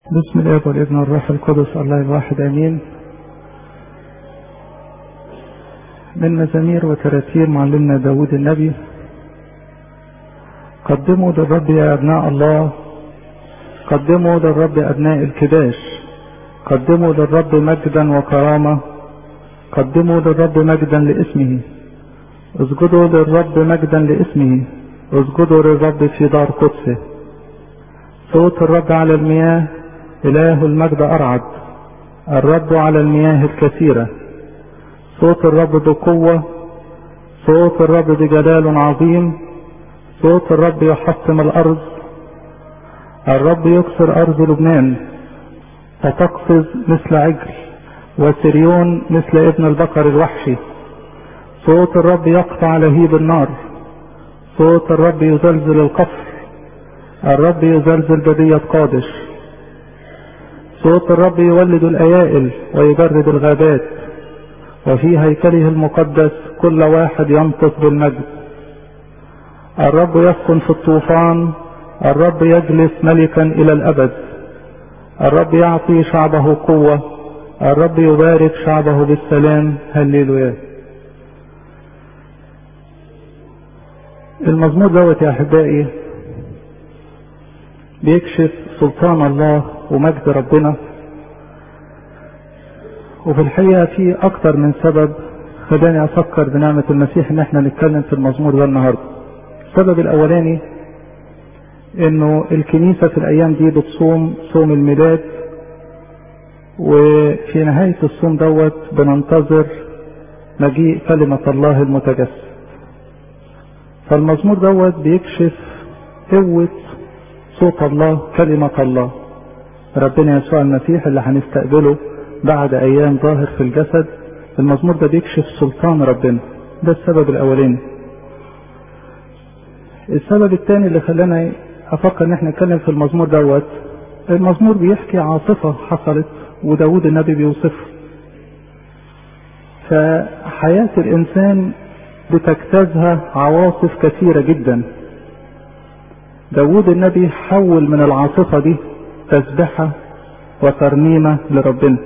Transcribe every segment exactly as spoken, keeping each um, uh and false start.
بسم الاب والابن والروح القدس الله الواحد امين. من مزامير وتراتير معلمنا داود النبي. قدموا للرب يا ابناء الله، قدموا للرب ابناء الكباش، قدموا للرب مجدا وكرامة، قدموا للرب مجدا لاسمه، اسجدوا للرب مجدا لاسمه، اسجدوا للرب في دار قدسه. صوت الرب على المياه، إله المجد أرعد، الرب على المياه الكثيرة. صوت الرب بقوة، صوت الرب بجلال عظيم، صوت الرب يحطم الأرض. الرب يكسر أرض لبنان، فتقفز مثل عجل، وسريون مثل ابن البقر الوحشي. صوت الرب يقطع لهيب النار، صوت الرب يزلزل القفر، الرب يزلزل بدية قادش. صوت الرب يولد الأيائل ويجرد الغابات، وفي هيكله المقدس كل واحد ينطق بالمجد. الرب يسكن في الطوفان، الرب يجلس ملكا إلى الأبد. الرب يعطي شعبه قوة، الرب يبارك شعبه بالسلام. هللويا. المزمور دوت يا أحبائي بيكشف سلطان الله ومجد ربنا، وفي الحقيقة في أكتر من سبب خلاني أفكر بنعمة المسيح إن احنا نتكلم في المزمور ده النهاردة. السبب الأولاني إنه الكنيسة في الأيام دي بتصوم صوم الميلاد، وفي نهاية الصوم دوت بننتظر مجيء كلمة الله المتجسد. فالمزمور دوت بيكشف قوة صوت الله، كلمة الله، ربنا يسوع المسيح اللي هنستقبله بعد ايام ظاهر في الجسد. المزمور ده بيكشف سلطان ربنا، ده السبب الاولاني. السبب الثاني اللي خلانا افكر ان احنا نتكلم في المزمور دوت، المزمور بيحكي عاصفة حصلت وداود النبي بيوصفها. فحياة الانسان بتجتازها عواصف كثيرة جدا. داود النبي حول من العاصفة دي تسبحة وترنيمة لربنا،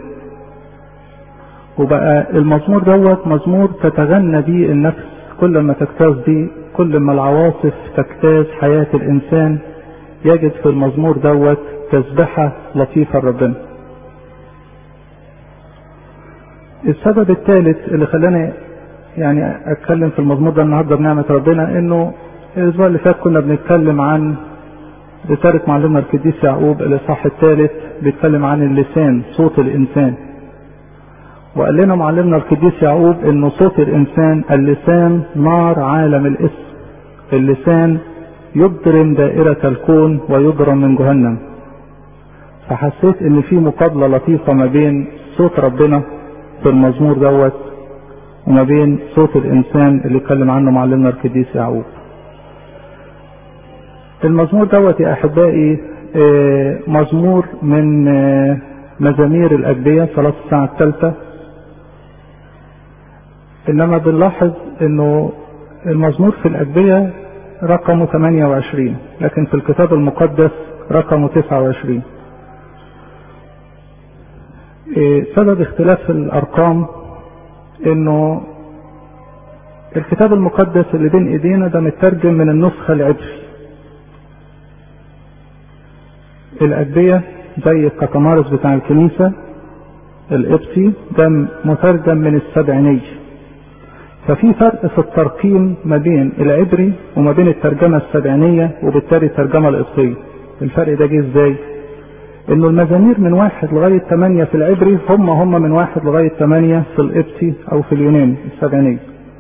وبقى المزمور دوت مزمور تتغنى بيه النفس. كل ما تجتاز دي، كل ما العواصف تجتاز حياة الإنسان، يجد في المزمور دوت تسبحة لطيفة لربنا. السبب الثالث اللي خلاني يعني أتكلم في المزمور ده النهارده بنعمة ربنا، إنه الأسبوع اللي فات كنا بنتكلم عن رسالة معلمنا القديس يعقوب الإصحاح الثالث، بيتكلم عن اللسان، صوت الإنسان. وقال لنا معلمنا القديس يعقوب إنه صوت الإنسان، اللسان نار عالم الاسم، اللسان يضرم دائرة الكون ويضرم من جهنم. فحسيت إن في مقابلة لطيفة ما بين صوت ربنا في المزمور دوت وما بين صوت الإنسان اللي اتكلم عنه معلمنا القديس يعقوب. المزمور دوت يا أحبائي مزمور من مزامير الأجبية، صلاة الساعة الثالثة. إنما بنلاحظ إنه المزمور في الأجبية رقمه ثمانية وعشرين، لكن في الكتاب المقدس رقمه تسعة وعشرين. سبب اختلاف الأرقام إنه الكتاب المقدس اللي بين إيدينا ده مترجم من النسخة العبري. الأجبية زي القطمارس بتاع الكنيسة القبطي ده مترجم من السبعينية. ففي فرق في الترقيم ما بين العبري وما بين الترجمة السبعينية وبالتالي الترجمة القبطية. الفرق ده جه ازاي؟ انه المزامير من واحد لغاية ثمانية في العبري هم هم من واحد لغاية ثمانية في القبطي او في اليوناني السبعينية.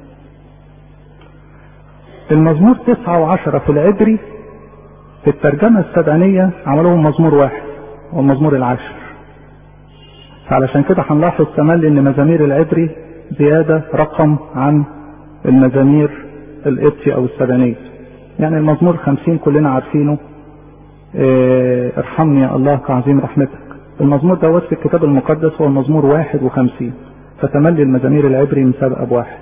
المزمور تسعة وعشرة في العبري في الترجمة السبعينية عملوهم مزمور واحد والمزمور العاشر. فعلشان كده هنلاحظ تملي ان مزامير العبري زيادة رقم عن المزامير القبطي او السبعينية. يعني المزمور خمسين كلنا عارفينه، اه ارحمني يا الله كعظيم رحمتك. المزمور دوت في الكتاب المقدس هو المزمور واحد وخمسين، فتملي المزامير العبري مسابقة بواحد.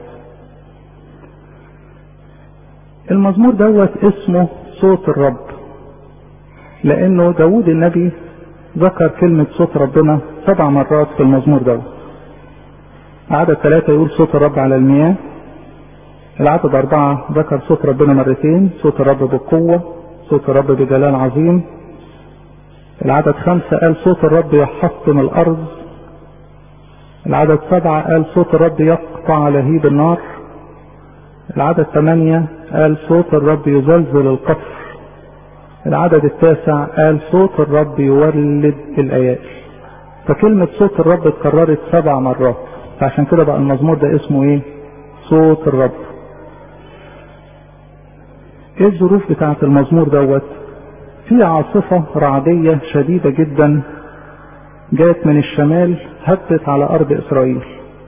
المزمور دوت اسمه صوت الرب، لانه داود النبي ذكر كلمة صوت ربنا سبع مرات في المزمور ده. عدد ثلاثة يقول صوت الرب على المياه. العدد أربعة ذكر صوت ربنا مرتين، صوت الرب بالقوة، صوت الرب بجلال عظيم. العدد خمسة قال صوت الرب يحطم الأرض. العدد سبعة قال صوت الرب يقطع لهيب النار. العدد ثمانية قال صوت الرب يزلزل القفر. العدد التاسع قال صوت الرب يولد الآيات. فكلمة صوت الرب اتكررت سبع مرات، فعشان كده بقى المزمور ده اسمه ايه؟ صوت الرب. ايه الظروف بتاعة المزمور دوت؟ في عاصفة رعدية شديدة جدا جات من الشمال هبت على ارض اسرائيل،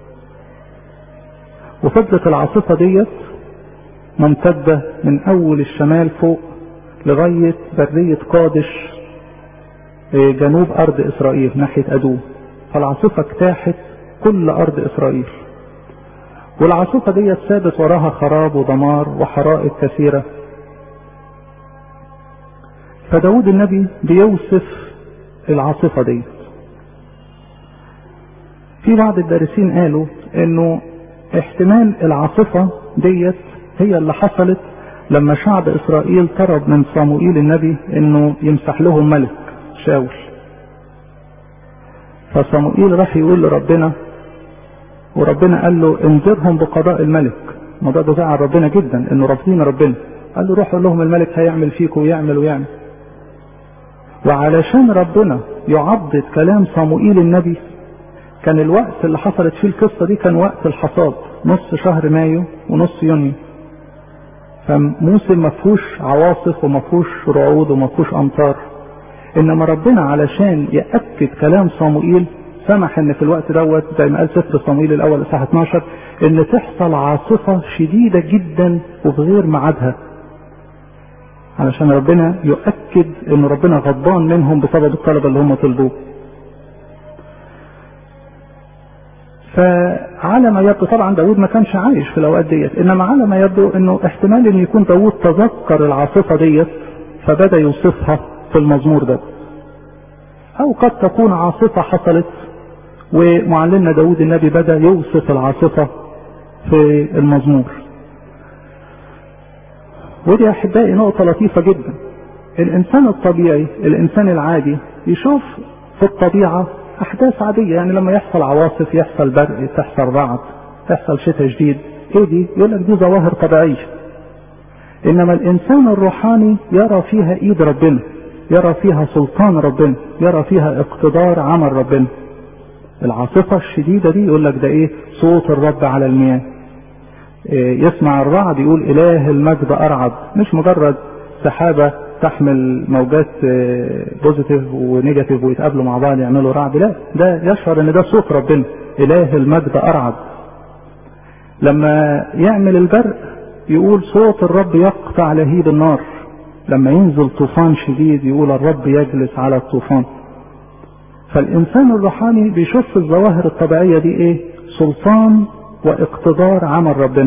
وفضلت العاصفة ديت ممتدة من اول الشمال فوق لغاية برية قادش جنوب ارض اسرائيل ناحية ادوم. فالعاصفة اجتاحت كل ارض اسرائيل، والعاصفة ديت سابت وراها خراب ودمار وحرائق كثيرة. فداود النبي بيوصف العاصفة ديت. في بعض الدارسين قالوا انه احتمال العاصفة ديت هي اللي حصلت لما شعب اسرائيل طلب من صموئيل النبي انه يمسح لهم ملك شاول. فصموئيل راح يقول لربنا، وربنا قال له انذرهم بقضاء الملك. الموضوع ده زعل ربنا جدا انه رافضين ربنا. قال له روح قول لهم الملك هيعمل فيكم ويعمل ويعمل. وعلشان ربنا يعضد كلام صموئيل النبي، كان الوقت اللي حصلت فيه القصة دي كان وقت الحصاد، نص شهر مايو ونص يونيو. فموسم ما فيهوش عواصف وما فيهوش رعود وما فيهوش امطار. انما ربنا علشان يأكد كلام صموئيل سمح ان في الوقت دوت زي ما قال سفر صموئيل الاول اصحاح اتناشر ان تحصل عاصفة شديدة جدا وفي غير ميعادها، علشان ربنا يؤكد ان ربنا غضبان منهم بسبب الطلب اللي هم طلبوه. فعلى ما يبدو طبعا داود ما كانش عايش في الاوقات ديت، انما على ما يبدو انه احتمال ان يكون داود تذكر العاصفة ديت فبدأ يوصفها في المزمور ده، او قد تكون عاصفة حصلت ومعلمنا داود النبي بدأ يوصف العاصفة في المزمور. ودي احبائي نقطة لطيفة جدا. الانسان الطبيعي، الانسان العادي يشوف في الطبيعة احداث عادية، يعني لما يحصل عواصف، يحصل برق، تحصل رعد، تحصل شتاء جديد، ايه دي؟ يقول لك دي ظواهر طبيعية. انما الانسان الروحاني يرى فيها ايد ربنا، يرى فيها سلطان ربنا، يرى فيها اقتدار عمل ربنا. العاصفة الشديدة دي يقول لك ده ايه؟ صوت الرب على المياه. إيه؟ يسمع الرعد يقول اله المجد ارعد، مش مجرد سحابة تحمل موجات بوزيتيف ونيجاتيف ويتقابلوا مع بعض يعملوا رعد، لا، ده يشعر ان ده صوت ربنا، اله المجد ارعد. لما يعمل البرق يقول صوت الرب يقطع لهيب النار. لما ينزل طوفان شديد يقول الرب يجلس على الطوفان. فالإنسان الروحاني بيشوف الظواهر الطبيعية دي ايه؟ سلطان واقتدار عمل ربنا.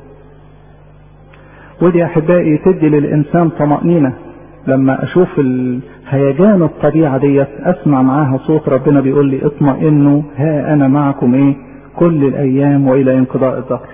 ودي احبائي تدي للإنسان طمأنينة. لما اشوف الهيجان الطبيعة ديت اسمع معاها صوت ربنا بيقول لي اطمئنوا ها انا معكم ايه؟ كل الايام والى انقضاء الدهر.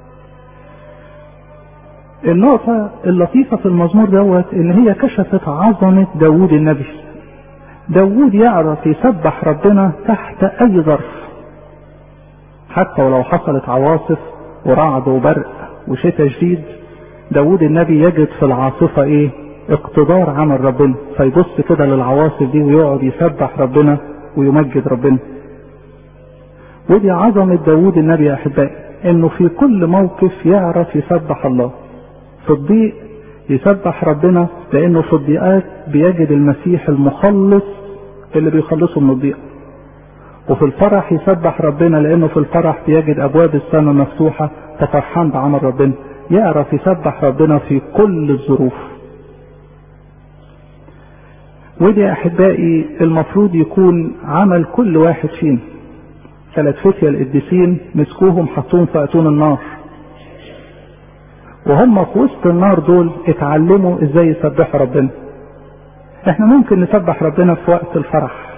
النقطة اللطيفة في المزمور دوت ان هي كشفت عظمة داود النبي. داود يعرف يسبح ربنا تحت اي ظرف، حتى ولو حصلت عواصف ورعد وبرق وشتاء شديد، داود النبي يجد في العاصفة ايه؟ اقتدار عمل ربنا. فيبص كده للعواصف دي ويقعد يسبح ربنا ويمجد ربنا. ودي عظمة داود النبي يا احبائي، انه في كل موقف يعرف يسبح الله. في الضيق يسبح ربنا لانه في الضيقات بيجد المسيح المخلص اللي بيخلصه من الضيق. وفي الفرح يسبح ربنا لانه في الفرح بيجد ابواب السماء مفتوحة ففرحان بعمل ربنا. يعرف يسبح ربنا في كل الظروف. ودي احبائي المفروض يكون عمل كل واحد فينا. ثلاث فتية القديسين مسكوهم حطوهم في اتون النار، وهم في وسط النار دول اتعلموا ازاي يسبحوا ربنا. احنا ممكن نسبح ربنا في وقت الفرح،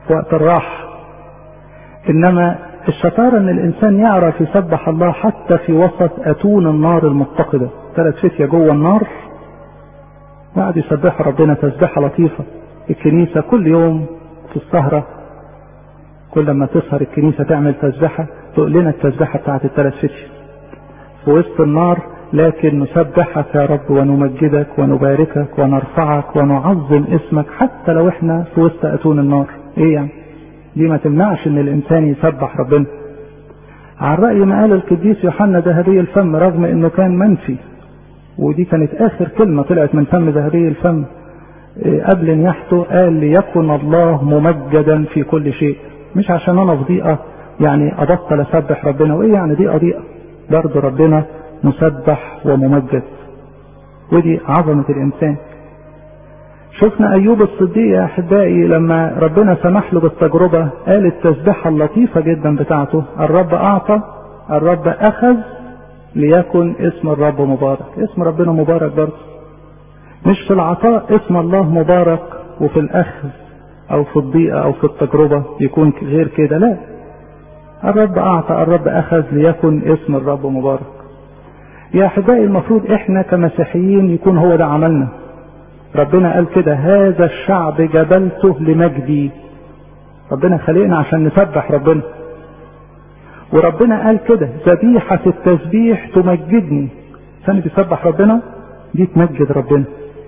في وقت الراحة. انما الشطارة ان الانسان يعرف يسبح الله حتى في وسط اتون النار المتقدة. ثلاث فتية جوه النار وقعد يسبح ربنا تسبيحة لطيفة. الكنيسة كل يوم في السهرة كل ما تسهر الكنيسة تعمل تسبيحة تقول لنا التسبيحة بتاعت الثلاث فتية في وسط النار، لكن نسبحك يا رب ونمجدك ونباركك ونرفعك ونعظم اسمك حتى لو احنا في وسط اتون النار. ايه يعني؟ دي ما تمنعش ان الانسان يسبح ربنا. على رأي ما قال القديس يوحنا ذهبي الفم رغم انه كان منفي، ودي كانت اخر كلمة طلعت من فم ذهبي الفم قبل نياحته، قال ليكن الله ممجدا في كل شيء. مش عشان انا في ضيقة يعني ابطل اسبح ربنا، وايه يعني ضيقة ضيقة؟ برضه ربنا مسبح وممجد، ودي عظمة الانسان. شفنا ايوب الصديق يا احبائي لما ربنا سمح له بالتجربة قال التسبيحة اللطيفة جدا بتاعته: الرب اعطى الرب اخذ ليكن اسم الرب مبارك. اسم ربنا مبارك برضه، مش في العطاء اسم الله مبارك وفي الاخذ او في الضيقة او في التجربة يكون غير كده. لا، الرب اعطى الرب اخذ ليكن اسم الرب مبارك. يا احبائي المفروض احنا كمسيحيين يكون هو ده عملنا. ربنا قال كده: هذا الشعب جبلته لمجدي. ربنا خلقنا عشان نسبح ربنا، وربنا قال كده: ذبيحة التسبيح تمجدني. عشان بيسبح ربنا دي تمجد ربنا.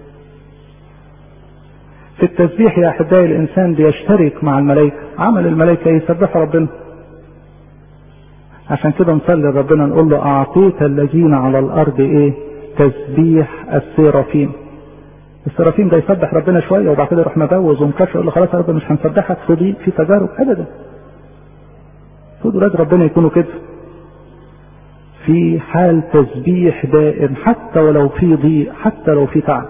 في التسبيح يا احبائي الانسان بيشترك مع الملائكة. عمل الملائكة يسبح ربنا. عشان كده نصلي ربنا نقول له: اعطيت الذين على الارض ايه؟ تسبيح السيرافيم. السرافيم ده يسبح ربنا شويه وبعد كده يروح مبوظ ومكشف يقول له: خلاص يا رب مش هنسبحك في ضيق في تجارب. ابدا. خدوا ولاد ربنا يكونوا كده في حال تسبيح دائم حتى ولو في ضيق حتى لو في تعب.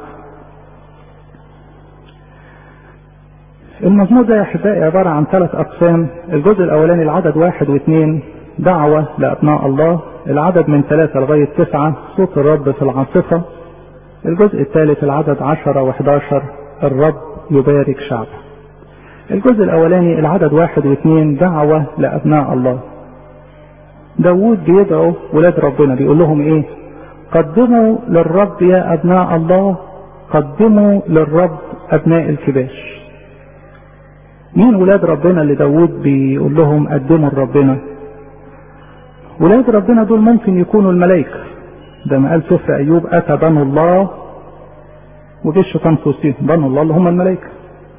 المزمور ده يا احبائي عباره عن ثلاث اقسام. الجزء الاولاني العدد واحد واثنين دعوه لابناء الله. العدد من ثلاثه لغايه تسعه صوت الرب في العاصفه. الجزء الثالث العدد عشرة وحداشر الرب يبارك شعبه. الجزء الاولاني العدد واحد واثنين دعوة لابناء الله. داود بيدعو ولاد ربنا بيقول لهم ايه؟ قدموا للرب يا ابناء الله، قدموا للرب ابناء الكباش. مين ولاد ربنا اللي داود بيقول لهم قدموا لربنا؟ ولاد ربنا دول ممكن يكونوا الملائكة. ده ما قال سفر ايوب: اتى بنو الله وجه الشيطان في وسطهم. بنو الله اللي هم الملائكه.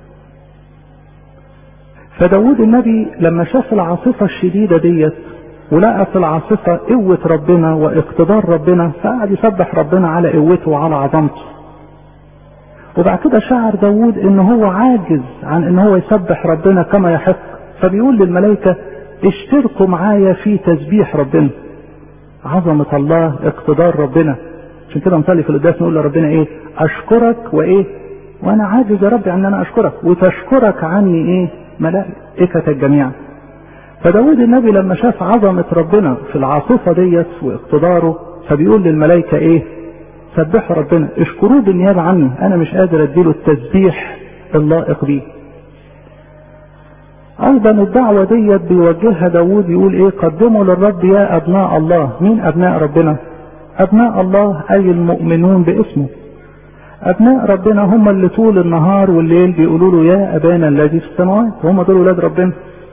فداود النبي لما شاف العاصفه الشديده ديت ولقى في العاصفه قوه ربنا واقتدار ربنا فقعد يسبح ربنا على قوته وعلى عظمته. وبعد كده شعر داود ان هو عاجز عن ان هو يسبح ربنا كما يحق، فبيقول للملائكه: اشتركوا معايا في تسبيح ربنا. عظمة الله، اقتدار ربنا. عشان كده نصلي في القداس نقول لربنا ايه؟ اشكرك وايه؟ وانا عاجز يا رب ان انا اشكرك، وتشكرك عني ايه؟ ملائكة الجميع. فداود النبي لما شاف عظمة ربنا في العاصفة ديت واقتداره فبيقول للملائكة ايه؟ سبحوا ربنا، اشكروه بالنيابة عني، انا مش قادر اديله التسبيح اللائق بيه. ايضا الدعوة ديت بيوجهها داود يقول ايه؟ قدموا للرب يا ابناء الله. مين ابناء ربنا؟ ابناء الله اي المؤمنون باسمه. ابناء ربنا هم اللي طول النهار والليل بيقولوا له: يا ابانا الذي في السماوات. هم دول ولاد ربنا.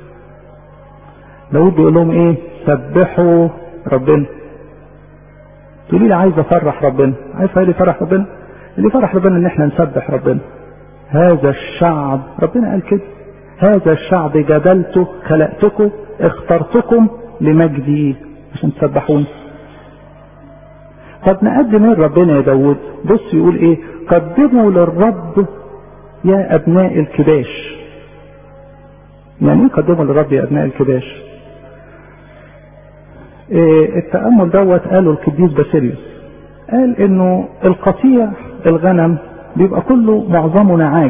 داود بيقول لهم ايه؟ سبحوا ربنا. تقولي لي عايز افرح ربنا. عايز ايه اللي يفرح ربنا؟ اللي يفرح ربنا ان احنا نسبح ربنا. هذا الشعب ربنا قال كده: هذا الشعب جبلته خلقتكم اخترتكم لمجدي عشان تسبحوني. طب نقدم ايه ربنا يا داود؟ بص يقول ايه؟ قدموا للرب يا ابناء الكباش. يعني ايه قدموا للرب يا ابناء الكباش؟ إيه التأمل دوت قاله القديس باسيليوس. قال انه القطيع الغنم بيبقى كله معظمه نعاج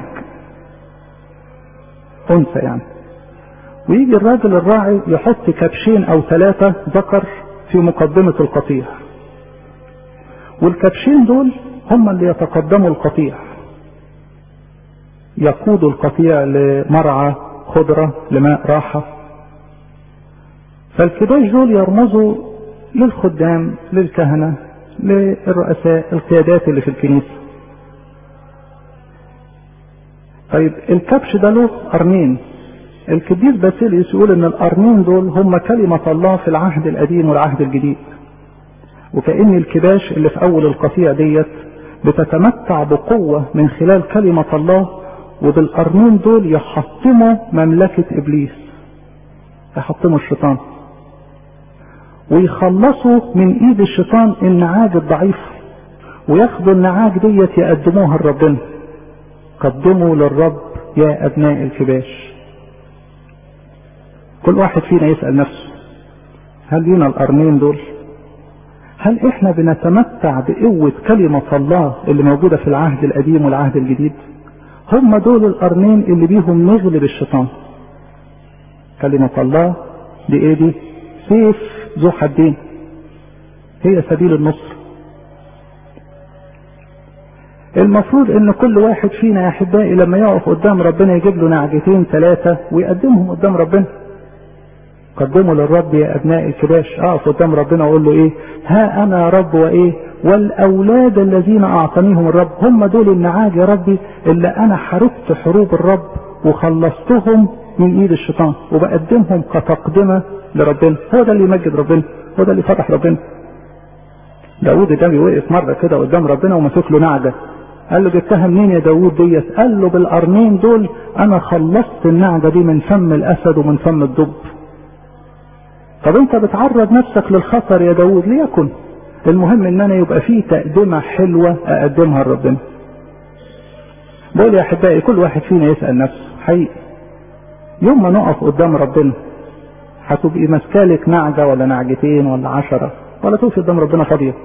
انثى يعني، ويجي الراجل الراعي يحط كبشين او ثلاثة ذكر في مقدمة القطيع، والكبشين دول هم اللي يتقدموا القطيع، يقودوا القطيع لمرعى خضرة لماء راحة. فالكباش دول يرمزوا للخدام، للكهنة، للرؤساء، القيادات اللي في الكنيسة. طيب الكبش ده له قرنين. القديس باسيليوس يقول ان القرنين دول هم كلمة الله في العهد القديم والعهد الجديد، وكأن الكباش اللي في اول القطيع ديت بتتمتع بقوة من خلال كلمة الله، وبالقرنين دول يحطموا مملكة ابليس، يحطموا الشيطان ويخلصوا من ايد الشيطان النعاج الضعيف، وياخدوا النعاج ديت يقدموها لربنا. قدموا للرب يا ابناء الكباش. كل واحد فينا يسأل نفسه، هل لينا القرنين دول؟ هل احنا بنتمتع بقوة كلمة الله اللي موجودة في العهد القديم والعهد الجديد؟ هم دول القرنين اللي بيهم نغلب الشيطان. كلمة الله دي ايه؟ دي سيف ذو حدين، هي سبيل النصر. المفروض ان كل واحد فينا يا احبائي لما يقف قدام ربنا يجيب له نعجتين ثلاثة ويقدمهم قدام ربنا. قدموا للرب يا ابناء الكباش. اقف قدام ربنا واقول له ايه؟ ها انا يا رب وايه والاولاد الذين اعطانيهم الرب. هم دول النعاج يا ربي اللي انا حاربت حروب الرب وخلصتهم من ايد الشيطان، وبقدمهم كتقدمة لربنا. هو ده اللي يمجد ربنا، هو ده اللي يفرح ربنا. داود ده وقف مرة كده قدام ربنا ومسك له نعجة، قال له جبتها منين يا داود ديت؟ قال له بالقرنين دول انا خلصت النعجة دي من فم الاسد ومن فم الدب. طب انت بتعرض نفسك للخطر يا داود، ليكن المهم ان انا يبقى فيه تقدمة حلوة اقدمها لربنا. بقول يا احبائي كل واحد فينا يسأل نفسه حقيقي، يوم ما نقف قدام ربنا هتبقي مسكالك نعجة ولا نعجتين ولا عشرة، ولا توفي قدام ربنا فاضية.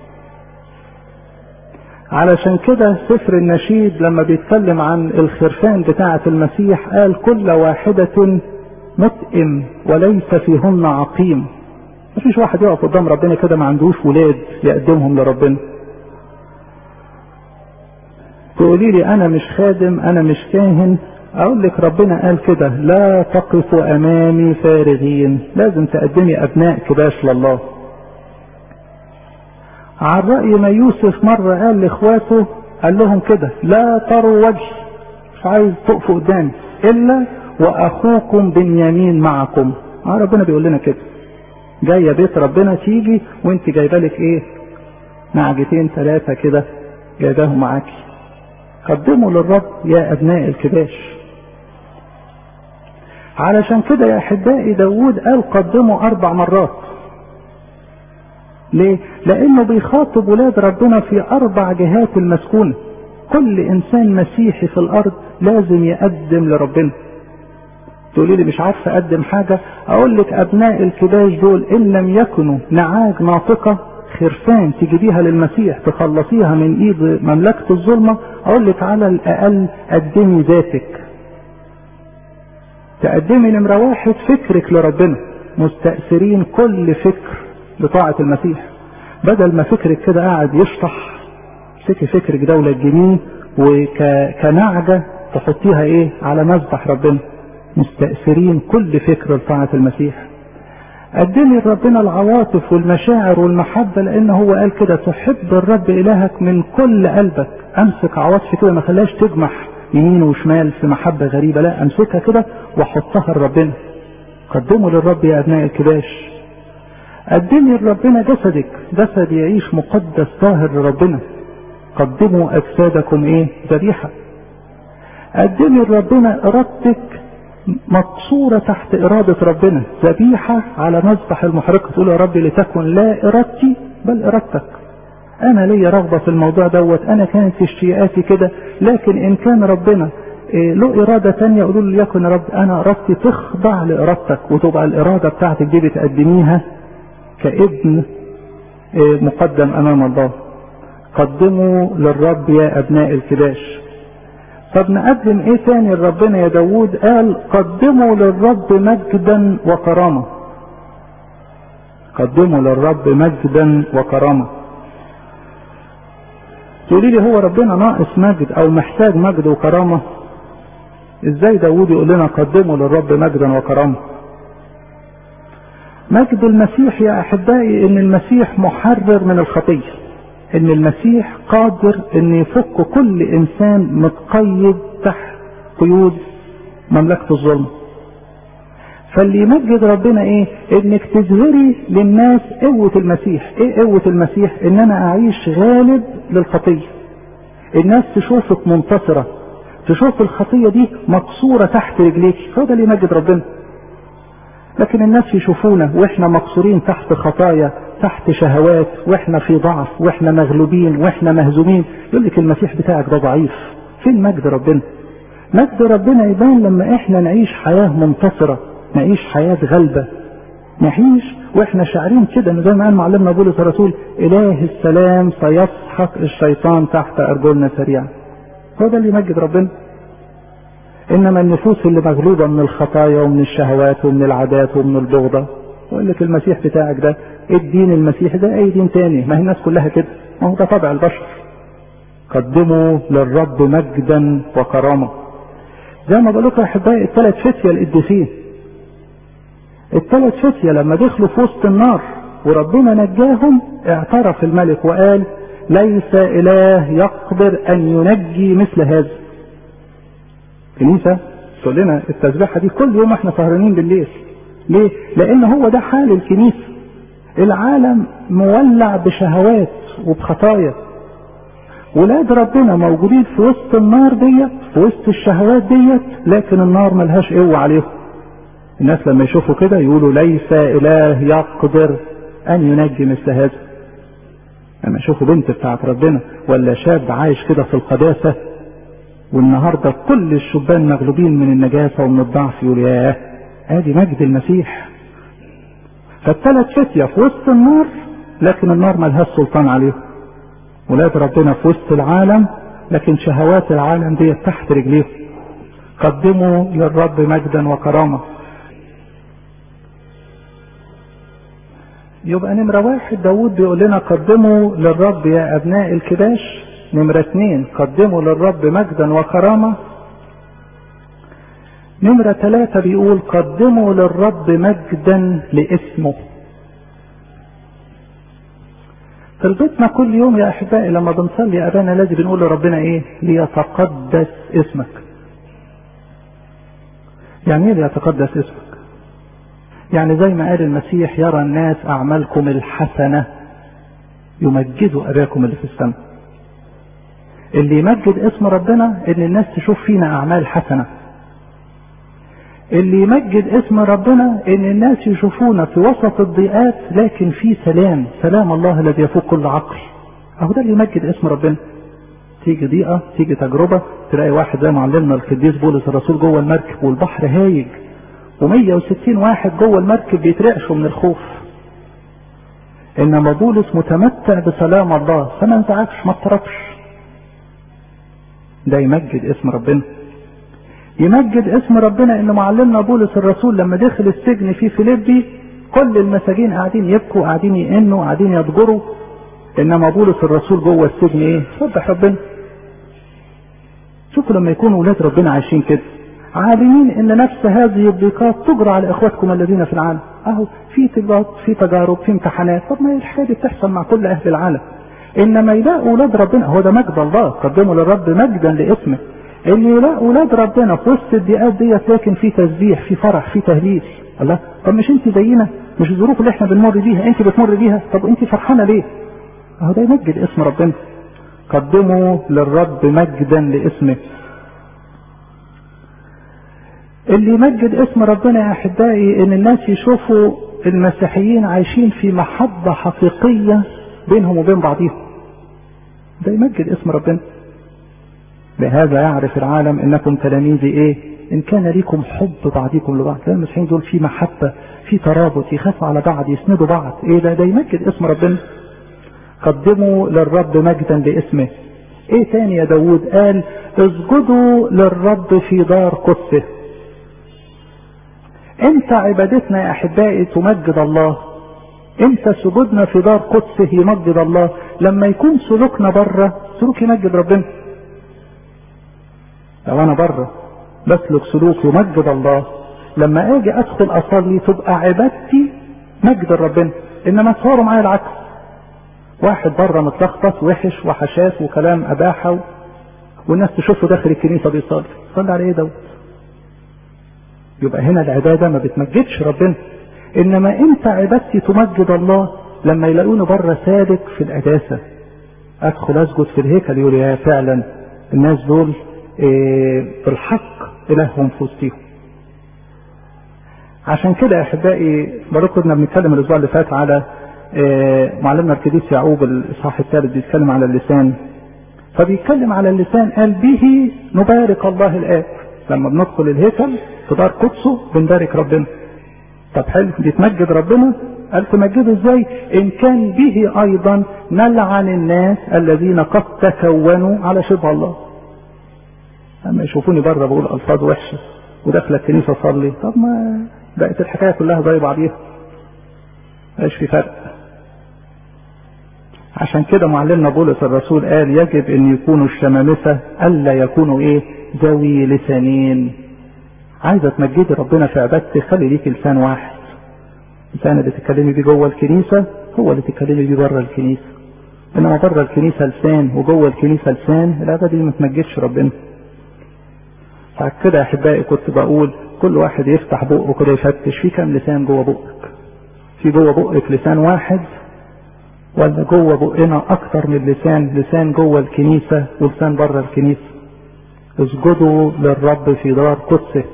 علشان كده سفر النشيد لما بيتكلم عن الخرفان بتاعة المسيح قال كل واحدة متئم وليس فيهن عقيم. مفيش واحد يقف قدام ربنا كده ما عندوش ولاد يقدمهم لربنا. تقولي لي انا مش خادم، انا مش كاهن، اقول لك ربنا قال كده لا تقف امامي فارغين. لازم تقدمي ابناء كباش لله. على رأي ما يوسف مرة قال لاخواته، قال لهم كده لا تروا وجهي، مش عايز تقفوا قدامي الا واخوكم بنيامين معكم. اه ربنا بيقول لنا كده، جايه بيت ربنا تيجي وانت جايبه لك ايه؟ نعجتين ثلاثه كده جايباهم معاكي. قدموا للرب يا ابناء الكباش. علشان كده يا احبائي داود قال قدموا اربع مرات. ليه؟ لانه بيخاطب ولاد ربنا في اربع جهات المسكونة. كل انسان مسيحي في الارض لازم يقدم لربنا. تقولي لي مش عارفه اقدم حاجه، اقول لك ابناء الكباش دول ان لم يكونوا نعاج ناطقه، خرفان تجيبيها للمسيح تخلصيها من ايد مملكه الظلمه، اقول لك على الاقل قدمي ذاتك. تقدمي نمره واحد فكرك لربنا، مستأثرين كل فكر لطاعه المسيح. بدل ما فكرك كده قاعد يشطح، امسكي فكرك دولة الجميل وكنعجه تحطيها ايه؟ على مذبح ربنا. مستأثرين كل فكر لطاعة المسيح. قدمي لربنا العواطف والمشاعر والمحبة، لان هو قال كده تحب الرب الهك من كل قلبك. امسك عواطفي كده ما خلاش تجمح يمين وشمال في محبة غريبة، لا امسكها كده واحطها لربنا. قدموا للرب يا ابناء الكباش. قدمي لربنا جسدك، جسد يعيش مقدس طاهر لربنا. قدموا اجسادكم ايه؟ ذبيحة. قدمي لربنا ارادتك مقصورة تحت ارادة ربنا، ذبيحة على مذبح المحرقة. تقول يا رب لتكن لا ارادتي بل ارادتك. انا ليا رغبة في الموضوع دوت، انا كانت اشتياقاتي كده، لكن ان كان ربنا إيه له ارادة تانية قولوا له يكن يا رب انا ارادتي تخضع لارادتك، وتبقى الارادة بتاعتك دي بتقدميها كابن إيه مقدم امام الله. قدموا للرب يا ابناء الكباش. طب نقدم ايه تاني لربنا يا داود؟ قال قدموا للرب مجدا وكرامة. قدموا للرب مجدا وكرامة. تقولي لي هو ربنا ناقص مجد او محتاج مجد وكرامة؟ ازاي داود يقول لنا قدموا للرب مجدا وكرامة؟ مجد المسيح يا احبائي ان المسيح محرر من الخطية، ان المسيح قادر ان يفك كل انسان متقيد تحت قيود مملكة الظلم. فاللي يمجد ربنا ايه؟ انك تظهري للناس قوة المسيح. ايه قوة المسيح؟ ان انا اعيش غالب للخطية، الناس تشوفك منتصرة، تشوف الخطية دي مكسورة تحت رجليك، هو ده اللي يمجد ربنا. لكن الناس يشوفونا واحنا مكسورين تحت خطايا، تحت شهوات، واحنا في ضعف، واحنا مغلوبين، واحنا مهزومين، يقول لك المسيح بتاعك ده ضعيف. فين مجد ربنا؟ مجد ربنا يبان لما احنا نعيش حياة منتصرة، نعيش حياة غلبة، نعيش واحنا شاعرين كده زي ما قال معلمنا بولس الرسول: اله السلام سيسحق الشيطان تحت ارجلنا سريعا. هو ده اللي يمجد ربنا. انما النفوس اللي مغلوبة من الخطايا ومن الشهوات ومن العادات ومن البغضة، يقول لك المسيح بتاعك ده الدين المسيح ده اي دين تاني، ما هي الناس كلها كده، ما هو ده طبع البشر. قدموا للرب مجدا وكرامة. زي ما بقول لكم يا احبائي الثلاث فتية القديسين، الثلاث فتية لما دخلوا في وسط النار وربنا نجاهم، اعترف الملك وقال: ليس اله يقدر ان ينجي مثل هذا. كنيسة تقول لنا التسبيحة دي كل يوم احنا سهرانين بالليل. ليه؟ لان هو ده حال الكنيسة. العالم مولع بشهوات وبخطايا، ولاد ربنا موجودين في وسط النار ديت، في وسط الشهوات ديت، لكن النار ملهاش قوة عليهم. الناس لما يشوفوا كده يقولوا: ليس اله يقدر ان ينجي مثل هذا. لما يشوفوا بنت بتاعت ربنا ولا شاب عايش كده في القداسة، والنهارده كل الشبان مغلوبين من النجاسة ومن الضعف، يقول: ياه ادي مجد المسيح. فالثلاث فتية في وسط النار، لكن النار ملهاش سلطان عليهم. ولاد ربنا في وسط العالم، لكن شهوات العالم دي تحت رجليهم. قدموا للرب مجدا وكرامة. يبقى نمرة واحد داود بيقول لنا: قدموا للرب يا ابناء الكباش. نمرة اثنين: قدموا للرب مجدا وكرامة. نمرة ثلاثة بيقول: قدموا للرب مجدا لاسمه. طلبتنا كل يوم يا احبائي لما بنصلي ابانا الذي بنقول لربنا ايه؟ ليتقدس اسمك. يعني ايه ليتقدس اسمك؟ يعني زي ما قال المسيح: يرى الناس اعمالكم الحسنة يمجدوا اباكم اللي في السماء. اللي يمجد اسم ربنا ان الناس تشوف فينا اعمال حسنة. اللي يمجد اسم ربنا ان الناس يشوفونا في وسط الضيقات لكن في سلام، سلام الله الذي يفوق كل عقل. اهو ده اللي يمجد اسم ربنا. تيجي ضيقة، تيجي تجربة، تلاقي واحد زي معلمنا القديس بولس الرسول جوه المركب والبحر هايج ومية وستين واحد جوه المركب بيترعشوا من الخوف، انما بولس متمتع بسلام الله فما انزعجش ما اضطربش. ده يمجد اسم ربنا. يمجد اسم ربنا ان معلمنا بولس الرسول لما دخل السجن في فيليبي كل المساجين قاعدين يبكوا، قاعدين يئنوا، قاعدين يضجروا، انما بولس الرسول جوه السجن ايه؟ سبح ربنا. شوفوا لما يكونوا ولاد ربنا عايشين كده، عالمين ان نفس هذه الضيقات تجرى على اخواتكم الذين في العالم. اهو في ضيقات، في تجارب، في امتحانات، طب ما هي الحاجه دي بتحصل مع كل اهل العالم. انما يلاقوا ولاد ربنا، هو ده مجد الله. قدموا للرب مجدا لاسمه. اللي يلاقوا ولاد ربنا في وسط الضيقات ديت لكن في تسبيح، في فرح، في تهليل. الله، طب مش انت زينا؟ مش الظروف اللي احنا بنمر بيها انت بتمر بيها؟ طب انت فرحانه ليه؟ اهو ده يمجد اسم ربنا. قدموا للرب مجدا لاسمه. اللي يمجد اسم ربنا يا احبائي ان الناس يشوفوا المسيحيين عايشين في محبة حقيقية بينهم وبين بعضهم. ده يمجد اسم ربنا. بهذا يعرف العالم انكم تلاميذي ايه؟ ان كان ليكم حب بعضكم لبعض. المسيحيين دول في محبة، في ترابط، يخافوا على بعض، يسندوا بعض. ايه ده؟ ده يمجد اسم ربنا. قدموا للرب مجدا لاسمه. ايه تاني يا داود؟ قال: اسجدوا للرب في دار قدسه. امتى عبادتنا يا احبائي تمجد الله؟ امتى سجودنا في دار قدسه يمجد الله؟ لما يكون سلوكنا بره سلوك يمجد ربنا. لو انا بره بسلك سلوك يمجد الله، لما اجي ادخل اصلي تبقى عبادتي مجد ربنا. انما تصوروا معايا العكس، واحد بره متلخبط وحش وحشات وكلام اباحه والناس تشوفه داخل الكنيسه بيصلي، صلي على ايه دوت؟ يبقى هنا العباده ما بتمجدش ربنا. انما انت عبادتي تمجد الله لما يلاقوني بره سالك في القداسه، ادخل اسجد في الهيكل يقول يا فعلا الناس دول إيه بالحق الههم في وسطهم. عشان كده يا احبائي برضه كنا بنتكلم الاسبوع اللي فات على إيه معلمنا القديس يعقوب الاصحاح الثالث بيتكلم على اللسان، فبيتكلم على اللسان قال به نبارك الله الآب. لما بندخل الهيكل في دار قدسه بنبارك ربنا. طب حلو، بيتمجد ربنا، قال تمجده ازاي؟ ان كان به ايضا نلعن الناس الذين قد تكونوا على شبه الله. اما يشوفوني بره بقول الفاظ وحشه وداخله الكنيسه اصلي، طب ما بقت الحكايه كلها زي بعضيها، مش في فرق. عشان كده معلمنا بولس الرسول قال يجب ان يكونوا الشمامسه الا يكونوا ايه؟ ذوي لسانين. عايزه تمجدي ربنا في عبادتك خلي ليك لسان واحد. اللسان اللي تتكلمي بيه جوه الكنيسه هو اللي تتكلمي بيه بره الكنيسه. انما بره الكنيسه لسان وجوه الكنيسه لسان، العباده دي ما تمجدش ربنا. بعد كده يا احبائي كنت بقول كل واحد يفتح بقه كده يفتش في كام لسان جوه بقك. في جوه بقك لسان واحد ولا جوه بقنا اكتر من لسان؟ لسان جوه الكنيسه ولسان بره الكنيسه. اسجدوا للرب في دار قدسه.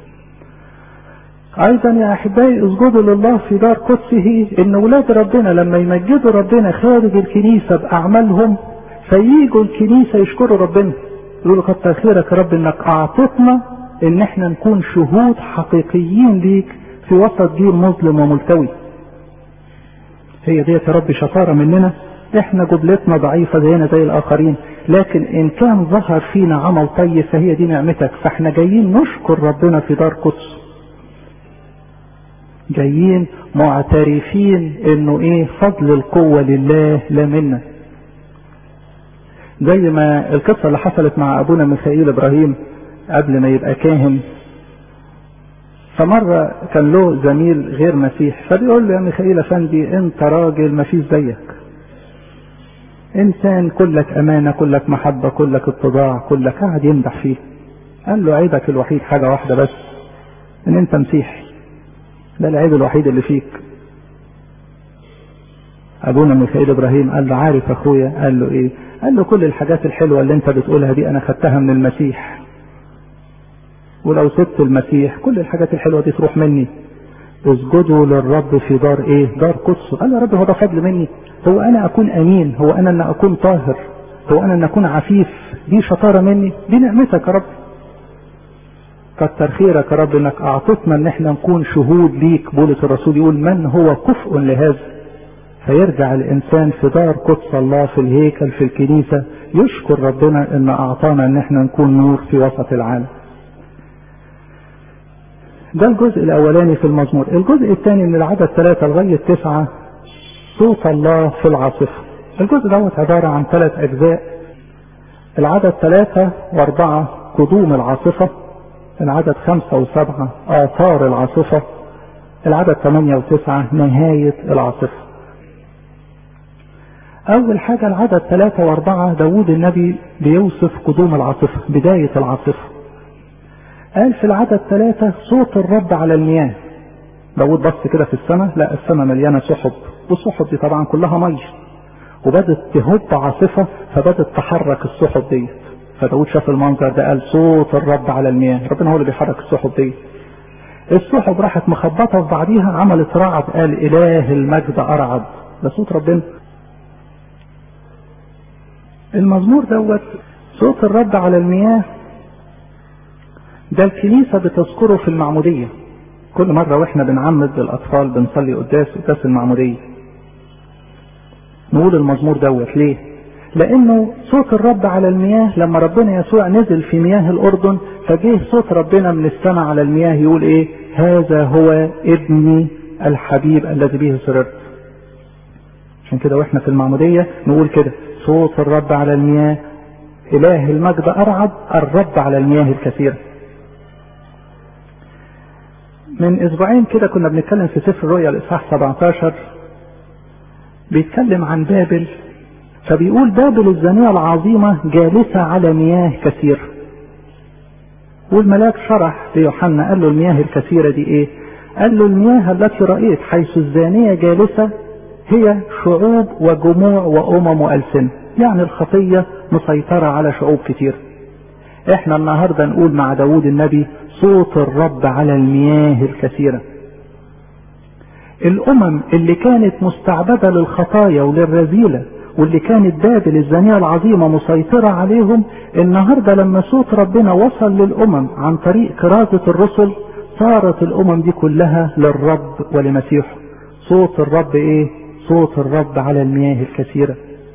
ايضا يا احبائي اسجدوا لله في دار قدسه، ان ولاد ربنا لما يمجدوا ربنا خارج الكنيسه باعمالهم فييجوا الكنيسه يشكروا ربنا، يقولوا كتر خيرك يا رب انك اعطتنا ان احنا نكون شهود حقيقيين ليك في وسط جيل مظلم وملتوي. هي ديت يا رب شطاره مننا، احنا جبلتنا ضعيفه زينا زي الاخرين، لكن ان كان ظهر فينا عمل طيب فهي دي نعمتك، فاحنا جايين نشكر ربنا في دار قدس، جايين معترفين انه ايه فضل القوه لله لا منا. زي ما القصه اللي حصلت مع ابونا ميخائيل ابراهيم قبل ما يبقى كاهن، فمره كان له زميل غير مسيح فبيقول له يا ميخائيل افندي انت راجل ما فيش زيك، انسان كلك امانه كلك محبه كلك اتضاع كلك، قاعد يمدح فيه. قال له عيبك الوحيد حاجه واحده بس، ان انت مسيحي، ده العيب الوحيد اللي فيك. ابونا ميخائيل ابراهيم قال له عارف اخويا؟ قال له ايه؟ قال له كل الحاجات الحلوه اللي انت بتقولها دي انا خدتها من المسيح، ولو سبت المسيح كل الحاجات الحلوه دي تروح مني. اسجدوا للرب في دار ايه؟ دار قدسه. قال يا رب هو ده فضل مني؟ هو انا اكون امين؟ هو انا ان اكون طاهر؟ هو انا ان اكون عفيف؟ دي شطاره مني؟ دي نعمتك يا رب. كتر خيرك يا رب انك اعطتنا ان احنا نكون شهود ليك. بولس الرسول يقول من هو كفء لهذا؟ فيرجع الانسان في دار قدس الله في الهيكل في الكنيسه يشكر ربنا ان اعطانا ان احنا نكون نور في وسط العالم. ده الجزء الاولاني في المزمور. الجزء الثاني من العدد ثلاثة لغاية تسعة صوت الله في العاصفة. الجزء دوت عبارة عن ثلاث اجزاء. العدد ثلاثة واربعة قدوم العاصفة، العدد خمسة وسبعة آثار العاصفة، العدد ثمانية وتسعة نهاية العاصفة. أول حاجة العدد ثلاثة وأربعة داود النبي بيوصف قدوم العاصفة، بداية العاصفة. قال في العدد ثلاثة صوت الرب على المياه. داود بص كده في السماء، لا السماء مليانة سحب، والسحب دي طبعا كلها مية، وبدت تهب عاصفة فبدت تحرك السحب دي. فداود شاف المنظر ده قال صوت الرب على المياه، ربنا هو اللي بيحرك السحب دي. السحب راحت مخبطة في بعضيها عملت رعد، قال إله المجد أرعد، ده صوت ربنا. المزمور دوت صوت الرب على المياه ده الكنيسة بتذكره في المعمودية. كل مرة واحنا بنعمد للأطفال بنصلي قداس قداس المعمودية نقول المزمور دوت. ليه؟ لأنه صوت الرب على المياه لما ربنا يسوع نزل في مياه الأردن فجيه صوت ربنا من السماء على المياه يقول إيه؟ هذا هو ابني الحبيب الذي به سررت. عشان كده واحنا في المعمودية نقول كده صوت الرب على المياه، إله المجد أرعد، الرب على المياه الكثيرة. من اسبوعين كده كنا بنتكلم في سفر الرؤيا الاصحاح سبعتاشر، بيتكلم عن بابل، فبيقول بابل الزانية العظيمة جالسة على مياه كثيرة. والملاك شرح ليوحنا قال له المياه الكثيرة دي ايه؟ قال له المياه التي رأيت حيث الزانية جالسة هي شعوب وجموع وامم والسنة، يعني الخطية مسيطرة على شعوب كتير. احنا النهاردة نقول مع داود النبي صوت الرب على المياه الكثيرة. الامم اللي كانت مستعبدة للخطايا وللرذيلة واللي كانت بابل الزانية العظيمة مسيطرة عليهم، النهاردة لما صوت ربنا وصل للامم عن طريق كرازة الرسل صارت الامم دي كلها للرب ولمسيحه. صوت الرب ايه؟ صوت الرب على المياه الكثيرة.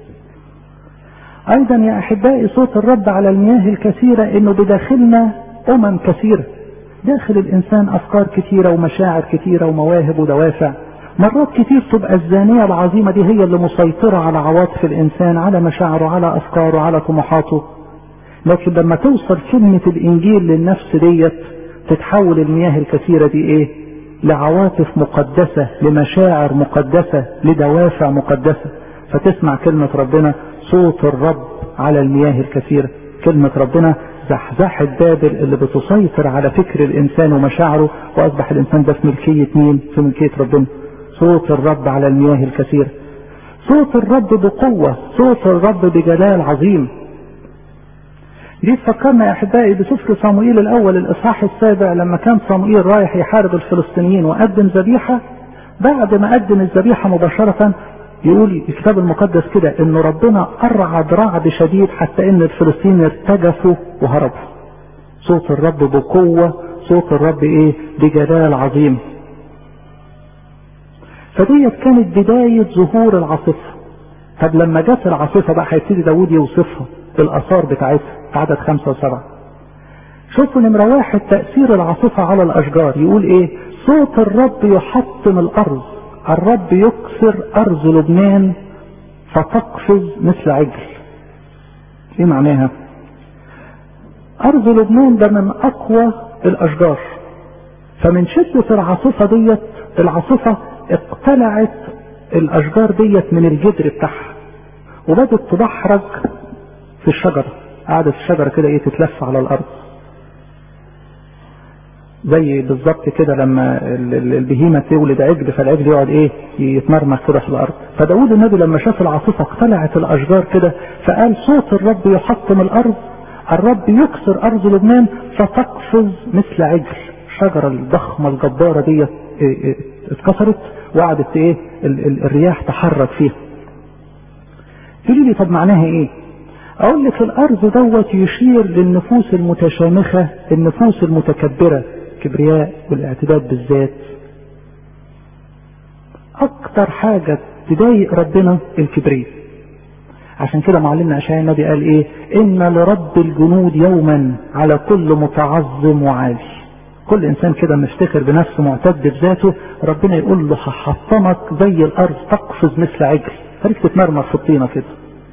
ايضا يا احبائي صوت الرب على المياه الكثيرة انه بداخلنا امم كثيرة، داخل الانسان افكار كثيرة ومشاعر كثيرة ومواهب ودوافع. مرات كتير تبقى الزانية العظيمة دي هي اللي مسيطرة على عواطف الانسان، على مشاعره، على افكاره، على طموحاته. لكن لما توصل كلمة الانجيل للنفس ديت تتحول المياه الكثيرة دي ايه؟ لعواطف مقدسة، لمشاعر مقدسة، لدوافع مقدسة. فتسمع كلمة ربنا صوت الرب على المياه الكثيرة. كلمة ربنا زحزحت بابل اللي بتسيطر على فكر الانسان ومشاعره، واصبح الانسان ده في ملكية مين؟ في ملكية ربنا. صوت الرب على المياه الكثيرة. صوت الرب بقوة، صوت الرب بجلال عظيم. دي تفكرنا يا احبائي بسفر صموئيل الاول الاصحاح السابع، لما كان صموئيل رايح يحارب الفلسطينيين وقدم ذبيحة. بعد ما قدم الذبيحة مباشرة يقول الكتاب المقدس كده انه ربنا ارعد رعد شديد حتى ان الفلسطينيين ارتجفوا وهربوا. صوت الرب بقوة، صوت الرب ايه؟ بجلال عظيم. فديت كانت بداية ظهور العاصفة. طب لما جت العاصفة بقى هيبتدي داود يوصفها الآثار بتاعتها في عدد خمسة وسبعة. شوفوا نمرة واحد تأثير العاصفة على الأشجار. يقول ايه؟ صوت الرب يحطم الأرض، الرب يكسر أرض لبنان فتقفز مثل عجل. ايه معناها؟ أرض لبنان ده من أقوى الأشجار، فمن شدة العاصفة ديت العاصفة اقتلعت الاشجار ديت من الجدر بتاعها وبدت تدحرج في الشجرة. قعدت الشجرة كده ايه؟ تتلف على الارض، زي بالظبط كده لما البهيمة تولد عجل فالعجل يقعد ايه؟ يتمرمخ كده في الارض. فداود النبي لما شاف العاصفة اقتلعت الاشجار كده فقال صوت الرب يحطم الارض، الرب يكسر ارض لبنان فتقفز مثل عجل. الشجرة الضخمة الجبارة ديت اتكسرت وقعدت ايه؟ ال ال الرياح تحرك فيها. تقولي لي طب معناها ايه؟ اقول لك الارض دوت يشير للنفوس المتشامخة، النفوس المتكبرة، كبرياء والاعتداد بالذات. اكتر حاجة تضايق ربنا الكبرياء. عشان كده معلمنا اشعياء النبي قال ايه؟ ان لرب الجنود يوما على كل متعظم وعالي. كل انسان كده مفتخر بنفسه معتد بذاته، ربنا يقول له هحطمك زي الارض تقفز مثل عجل، خليك تتمرمر في الطينه كده.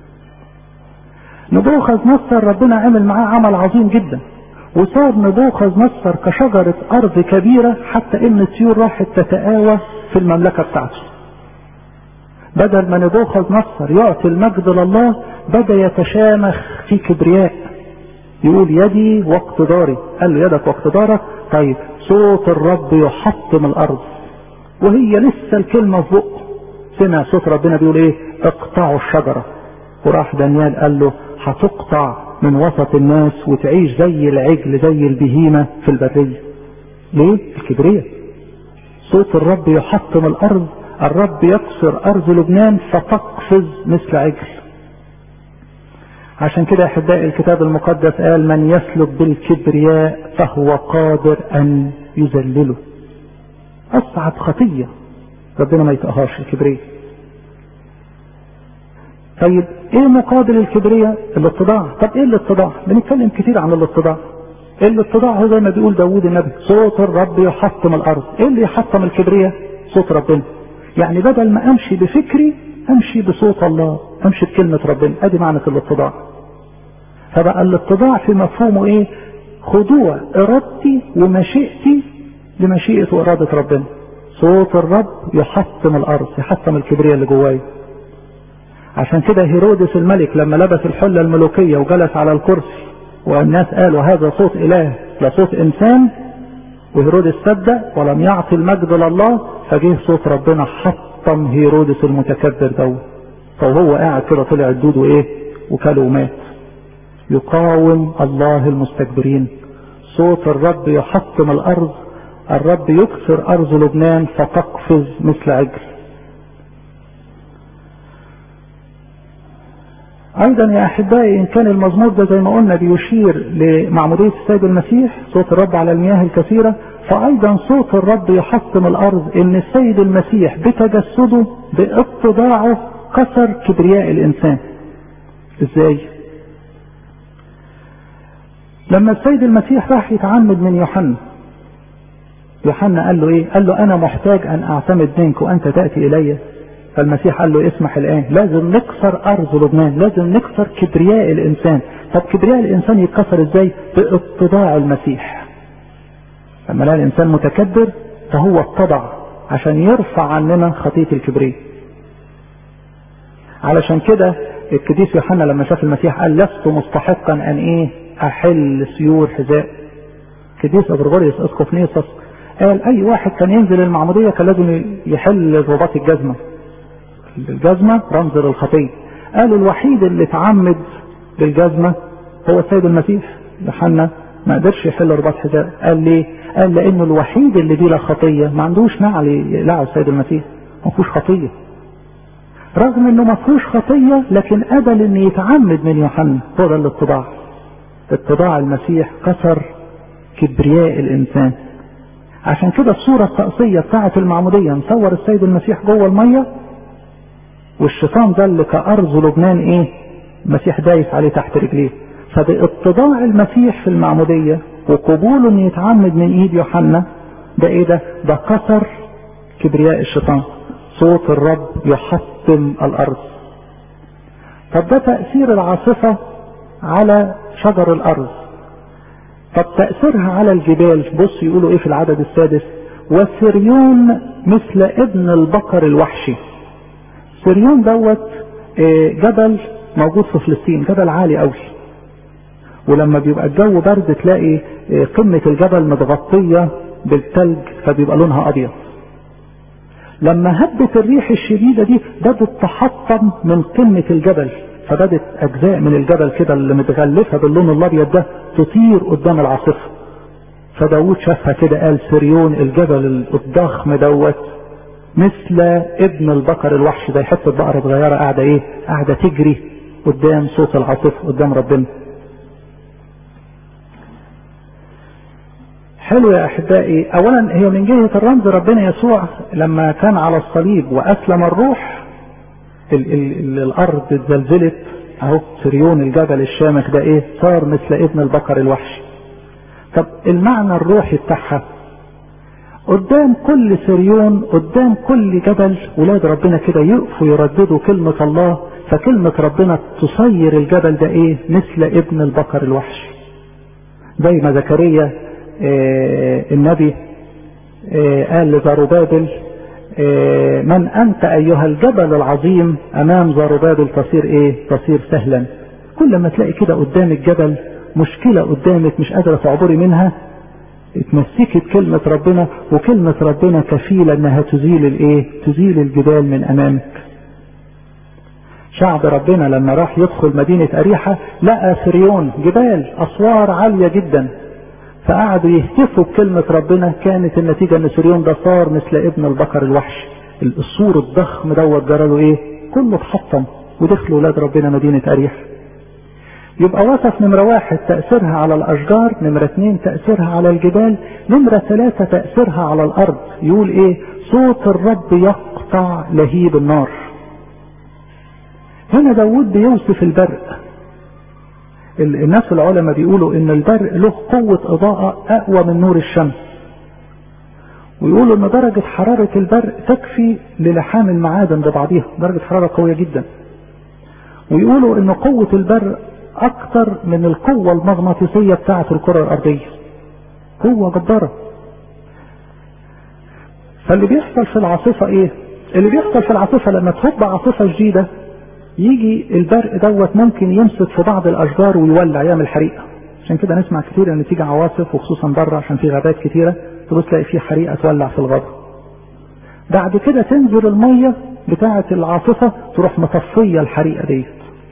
نبوخذ نصر ربنا عمل معاه عمل عظيم جدا، وصار نبوخذ نصر كشجره ارض كبيره حتى ان الطيور راحت تتآوى في المملكه بتاعته. بدل ما نبوخذ نصر يعطي المجد لله بدا يتشامخ في كبرياء، يقول يدي واقتداري. قال له يدك واقتدارك؟ طيب صوت الرب يحطم الارض. وهي لسه الكلمه في بقه سمع صوت ربنا بيقول ايه؟ اقطعوا الشجره. وراح دانيال قال له هتقطع من وسط الناس وتعيش زي العجل زي البهيمه في البريه. ليه؟ الكبرياء. صوت الرب يحطم الارض، الرب يكسر ارض لبنان فتقفز مثل عجل. عشان كده احبائي الكتاب المقدس قال من يسلك بالكبرياء فهو قادر ان يذلله. اصعب خطيه ربنا ما يطقهاش الكبرياء. طيب ايه مقابل الكبرياء؟ الاتضاع. طب ايه الاتضاع؟ بنتكلم كتير عن الاتضاع. الاتضاع هو زي ما بيقول داود النبي صوت الرب يحطم الارض. ايه اللي يحطم الكبرياء؟ صوت ربنا. يعني بدل ما امشي بفكري امشي بصوت الله، امشي بكلمة ربنا. ادي معنى الاتضاع. فبقى الاتضاع في مفهومه ايه؟ خضوع ارادتي ومشيئتي لمشيئة وإرادة ربنا. صوت الرب يحطم الأرض، يحطم الكبرياء اللي جواي. عشان كده هيرودس الملك لما لبس الحلة الملوكية وجلس على الكرسي والناس قالوا هذا صوت إله لا صوت إنسان، وهيرودس صدق ولم يعطي المجد لله، فجه صوت ربنا حطم هيرودس المتكبر ده. فهو قاعد كده طلع الدود وايه وكله ومات. يقاوم الله المستكبرين. صوت الرب يحطم الارض، الرب يكسر ارض لبنان فتقفز مثل عجل. ايضا يا احبائي ان كان المزمور ده زي ما قلنا بيشير لمعمودية السيد المسيح، صوت الرب على المياه الكثيرة، فايضا صوت الرب يحطم الارض ان السيد المسيح بتجسده باتضاعه كسر كبرياء الانسان. ازاي؟ لما السيد المسيح راح يتعمد من يوحنا، يوحنا قال له ايه؟ قال له انا محتاج ان اعتمد منك وانت تأتي الي. فالمسيح قال له اسمح الان، لازم نكسر ارض لبنان، لازم نكسر كبرياء الانسان. طب كبرياء الانسان يتكسر ازاي؟ باتضاع المسيح. لما لقى الانسان متكبر فهو اتضع عشان يرفع عننا خطية الكبرياء. علشان كده القديس يوحنا لما شاف المسيح قال لست مستحقا ان ايه احل سيور حذاء. القديس غرغوريوس اسقف نيسوس قال اي واحد كان ينزل المعمودية كان لازم يحل رباط الجزمة. الجزمة رمز للخطية. قالوا الوحيد اللي اتعمد بالجزمة هو السيد المسيح. يوحنا ما قدرش يحل رباط حذاء. قال ليه؟ قال لانه الوحيد اللي بلا خطية ما عندوش نعل يقلعه السيد المسيح، ما فيهوش خطية. رغم انه ما فيهوش خطية لكن قبل ان يتعمد من يوحنا. هو ده الاتضاع. اتضاع المسيح كسر كبرياء الانسان. عشان كده الصورة الطقسية بتاعة المعمودية مصور السيد المسيح جوه المية، والشيطان ده اللي كأرض لبنان ايه المسيح دايس عليه تحت رجليه. فباتضاع المسيح في المعمودية وقبوله ان يتعمد من ايد يوحنا ده ايه ده؟ ده كسر كبرياء الشيطان. صوت الرب يحطم الارض. طب ده تأثير العاصفة على شجر الارض. طب تأثيرها على الجبال، بص يقولوا ايه في العدد السادس؟ وسريون مثل ابن البقر الوحشي. سريون دوت جبل موجود في فلسطين، جبل عالي قوي، ولما بيبقى الجو برد تلاقي قمة الجبل متغطية بالثلج فبيبقى لونها ابيض. لما هبت الريح الشديدة دي بدت تحطم من قمة الجبل، فبدت اجزاء من الجبل كده اللي متغلفة باللون الابيض ده تطير قدام العاصفة. فداود شافها كده قال سريون الجبل الضخم دوت مثل ابن البقر الوحش، ده حته بقرة صغيرة قاعدة ايه؟ قاعدة تجري قدام صوت العاصفة قدام ربنا. حلو يا احبائي. اولا هي من جهة الرمز ربنا يسوع لما كان على الصليب واسلم الروح ال ال الارض اتزلزلت اهو. سريون الجبل الشامخ ده ايه؟ صار مثل ابن البقر الوحش. طب المعنى الروحي بتاعها قدام كل سريون، قدام كل جبل ولاد ربنا كده يقفوا يرددوا كلمة الله، فكلمة ربنا تصير الجبل ده ايه؟ مثل ابن البقر الوحش. زي ما زكريا آه النبي آه قال لزربابل آه من انت ايها الجبل العظيم امام زربابل تصير ايه؟ تصير سهلا. كل ما تلاقي كده قدام الجبل مشكلة قدامك مش قادرة تعبري منها، اتمسكت كلمة ربنا، وكلمة ربنا كفيلة انها تزيل الايه؟ تزيل الجبال من امامك. شعب ربنا لما راح يدخل مدينة اريحة لقى فريون جبال اسوار عالية جدا، فقعدوا يهتفوا بكلمة ربنا. كانت النتيجة ان سريون ده صار مثل ابن البقر الوحش. السور الضخم دوت جراله ايه؟ كله اتحطم ودخلوا ولاد ربنا مدينة اريحة. يبقى وصف نمرة واحد تأثيرها على الأشجار، نمرة اثنين تأثيرها على الجبال، نمرة ثلاثة تأثيرها على الأرض. يقول إيه؟ صوت الرب يقطع لهيب النار. هنا داود بيوصف البرق. الناس العلماء بيقولوا إن البرق له قوة إضاءة أقوى من نور الشمس، ويقولوا إن درجة حرارة البرق تكفي للحام المعادن ببعضها، درجة حرارة قوية جدا. ويقولوا إن قوة البرق اكتر من القوة المغناطيسية بتاعة الكرة الارضية، قوة جبارة. فاللي بيحصل في العاصفة ايه؟ اللي بيحصل في العاصفة لما تهب عاصفة جديدة يجي البرق دوت ممكن يمسك في بعض الاشجار ويولع يعمل حريقة. عشان كده نسمع كتير ان تيجي عواصف وخصوصا بره عشان في غابات كتيرة تبص تلاقي في حريقة تولع في الغابة. بعد كده تنزل المية بتاعة العاصفة تروح مطفية الحريقة ديت.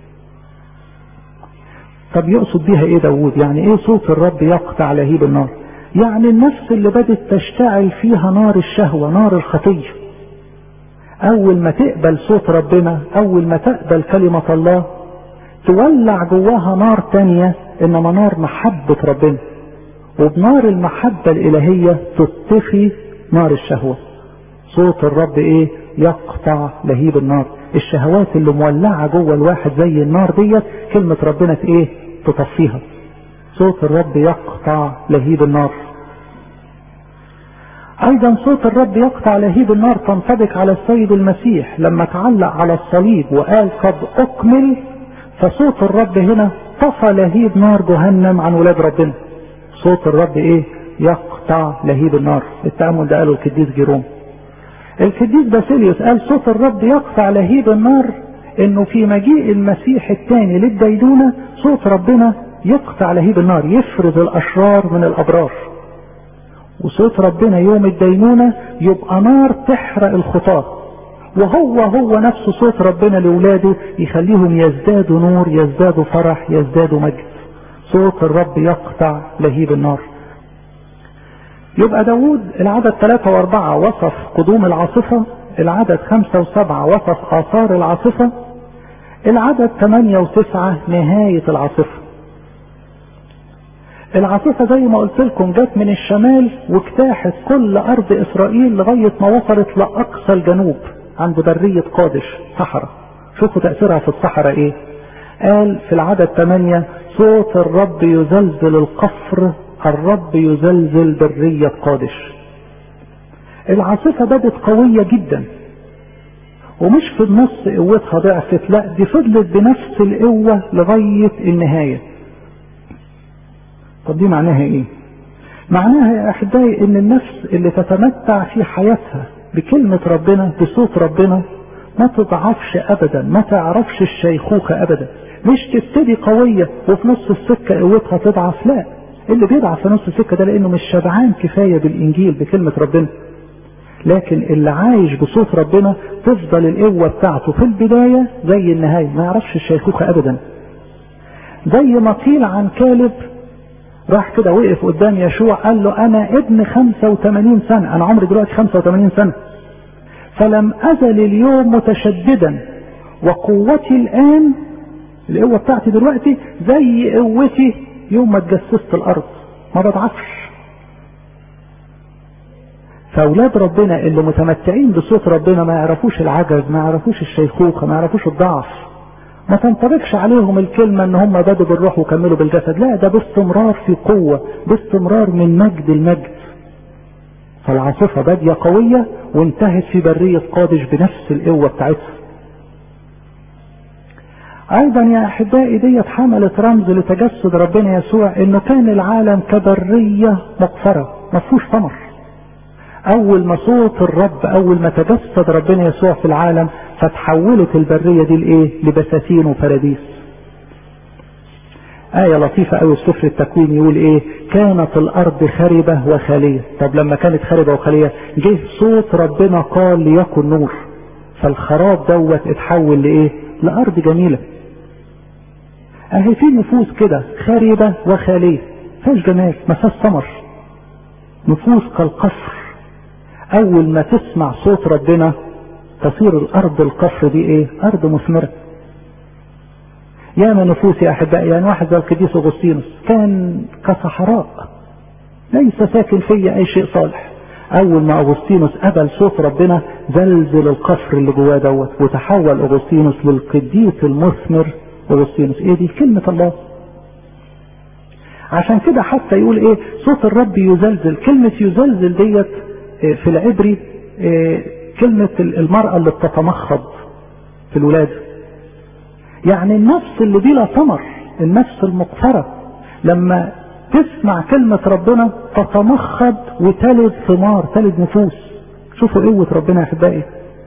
طب يقصد بيها ايه داود؟ يعني ايه صوت الرب يقطع لهيب النار؟ يعني النفس اللي بدت تشتعل فيها نار الشهوة، نار الخطية، اول ما تقبل صوت ربنا، اول ما تقبل كلمة الله تولع جواها نار تانية، انما نار محبة ربنا، وبنار المحبة الالهية تطفي نار الشهوة. صوت الرب ايه؟ يقطع لهيب النار. الشهوات اللي مولعة جوه الواحد زي النار ديت كلمة ربنا ايه؟ تطفيها. صوت الرب يقطع لهيب النار. ايضا صوت الرب يقطع لهيب النار تنطبق على السيد المسيح لما تعلق على الصليب وقال قد اكمل، فصوت الرب هنا طفى لهيب نار جهنم عن ولاد ربنا. صوت الرب ايه؟ يقطع لهيب النار. التأمل ده قاله القديس جيروم. القديس باسيليوس قال صوت الرب يقطع لهيب النار انه في مجيء المسيح الثاني للدينونة صوت ربنا يقطع لهيب النار، يفرز الاشرار من الابرار. وصوت ربنا يوم الدينونة يبقى نار تحرق الخطاة، وهو هو نفس صوت ربنا لولاده يخليهم يزدادوا نور، يزدادوا فرح، يزدادوا مجد. صوت الرب يقطع لهيب النار. يبقى داود العدد ثلاثة واربعة وصف قدوم العاصفة، العدد خمسة وسبعة وصف آثار العاصفة، العدد ثمانية وتسعة نهاية العاصفة. العاصفة زي ما قلت لكم جت من الشمال واجتاحت كل أرض إسرائيل لغاية ما وصلت لأقصى الجنوب عند برية قادش صحراء. شوفوا تأثيرها في الصحراء ايه؟ قال في العدد ثمانية صوت الرب يزلزل القفر، الرب يزلزل برية قادش. العاصفة بدت قوية جدا ومش في النص قوتها ضعفت، لا دي فضلت بنفس القوة لغاية النهاية. طب دي معناها ايه؟ معناها يا احبائي ان النفس اللي تتمتع في حياتها بكلمة ربنا بصوت ربنا ما تضعفش ابدا، ما تعرفش الشيخوخة ابدا. مش تبتدي قوية وفي نص السكة قوتها تضعف، لا، اللي بيضعف في نص السكة ده لانه مش شبعان كفاية بالانجيل بكلمة ربنا. لكن اللي عايش بصوت ربنا تفضل القوة بتاعته في البداية زي النهاية، ما يعرفش الشيخوخة ابدا. زي ما قيل عن كالب، راح كده وقف قدام يشوع قال له انا ابن خمسة وثمانين سنة، انا عمري دلوقتي خمسة وثمانين سنة، فلم ازل اليوم متشددا وقوتي الان، القوة بتاعتي دلوقتي زي قوتي يوم ما اتجسست الارض، ما بضعفش. فاولاد ربنا اللي متمتعين بصوت ربنا ما يعرفوش العجز، ما يعرفوش الشيخوخة، ما يعرفوش الضعف. ما تنطبقش عليهم الكلمة ان هم بدوا بالروح وكملوا بالجسد، لا، ده باستمرار في قوة، باستمرار من مجد المجد. فالعاصفة بادية قوية وانتهت في برية قادش بنفس القوة بتاعتها. ايضا يا احبائي ديت حملت رمز لتجسد ربنا يسوع، انه كان العالم كبرية مقفرة ما فيهوش ثمر. اول ما صوت الرب، اول ما تجسد ربنا يسوع في العالم فتحولت البرية دي لايه؟ لبساتين وفراديس. آية لطيفة قوي في سفر التكوين يقول ايه؟ كانت الارض خربة وخالية. طب لما كانت خربة وخالية جه صوت ربنا قال ليكن نور، فالخراب دوت اتحول لايه؟ لارض جميلة. اهي في نفوس كده خربة وخالية فيهاش جمال، ما فيهاش ثمر، نفوس كالقفر. اول ما تسمع صوت ربنا تصير الارض القفر دي ايه؟ ارض مثمرة. ياما نفوس يا احبائي، يعني واحد زي القديس اغسطينوس كان كصحراء ليس ساكن فيا اي شيء صالح. اول ما اغسطينوس قبل صوت ربنا زلزل القفر اللي جواه دوت وتحول اغسطينوس للقديس المثمر. اغسطينوس ايه دي؟ كلمة الله. عشان كده حتى يقول ايه؟ صوت الرب يزلزل. كلمة يزلزل ديت في العبري كلمة المرأة اللي بتتمخض في الولادة، يعني النفس اللي بلا ثمر، النفس المقفرة لما تسمع كلمة ربنا تتمخض وتلد ثمار، تلد نفوس. شوفوا قوة ربنا يا احبائي.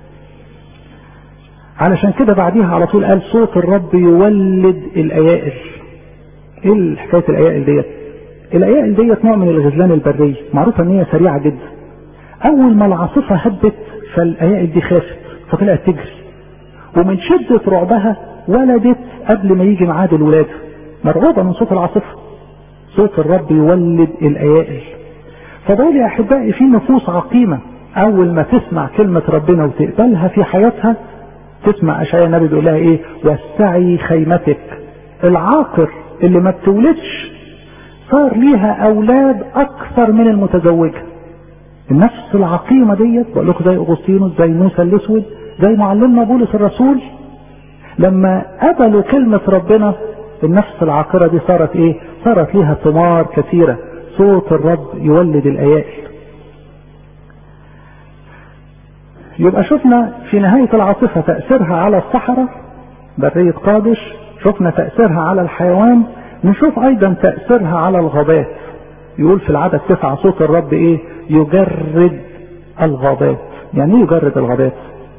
علشان كده بعديها على طول قال صوت الرب يولد الايائل. ايه حكايه الايائل ديت؟ الايائل ديت نوع من الغزلان البريه، معروفه ان هي سريعه جدا. اول ما العاصفه هبت فالايائل دي خافت فطلعت تجري، ومن شده رعبها ولدت قبل ما يجي ميعاد الولاده، مرعوبه من صوت العاصفه. صوت الرب يولد الايائل. فدول يا احبائي في نفوس عقيمه اول ما تسمع كلمه ربنا وتقبلها في حياتها، تسمع اشعياء النبي بيقول لها ايه؟ وسعي خيمتك. العاقر اللي ما بتولدش صار ليها اولاد اكثر من المتزوجه. النفس العقيمه ديت بقول لكم زي اغسطينوس، زي موسى الاسود، زي معلمنا بولس الرسول، لما قبلوا كلمه ربنا النفس العاقره دي صارت ايه؟ صارت ليها ثمار كثيره. صوت الرب يولد الايائل. يبقى شفنا في نهاية العاصفة تأثيرها على الصحراء برية قادش، شفنا تأثيرها على الحيوان، نشوف ايضا تأثيرها على الغابات. يقول في العدد تسعة صوت الرب ايه؟ يجرد الغابات. يعني ايه يجرد الغابات؟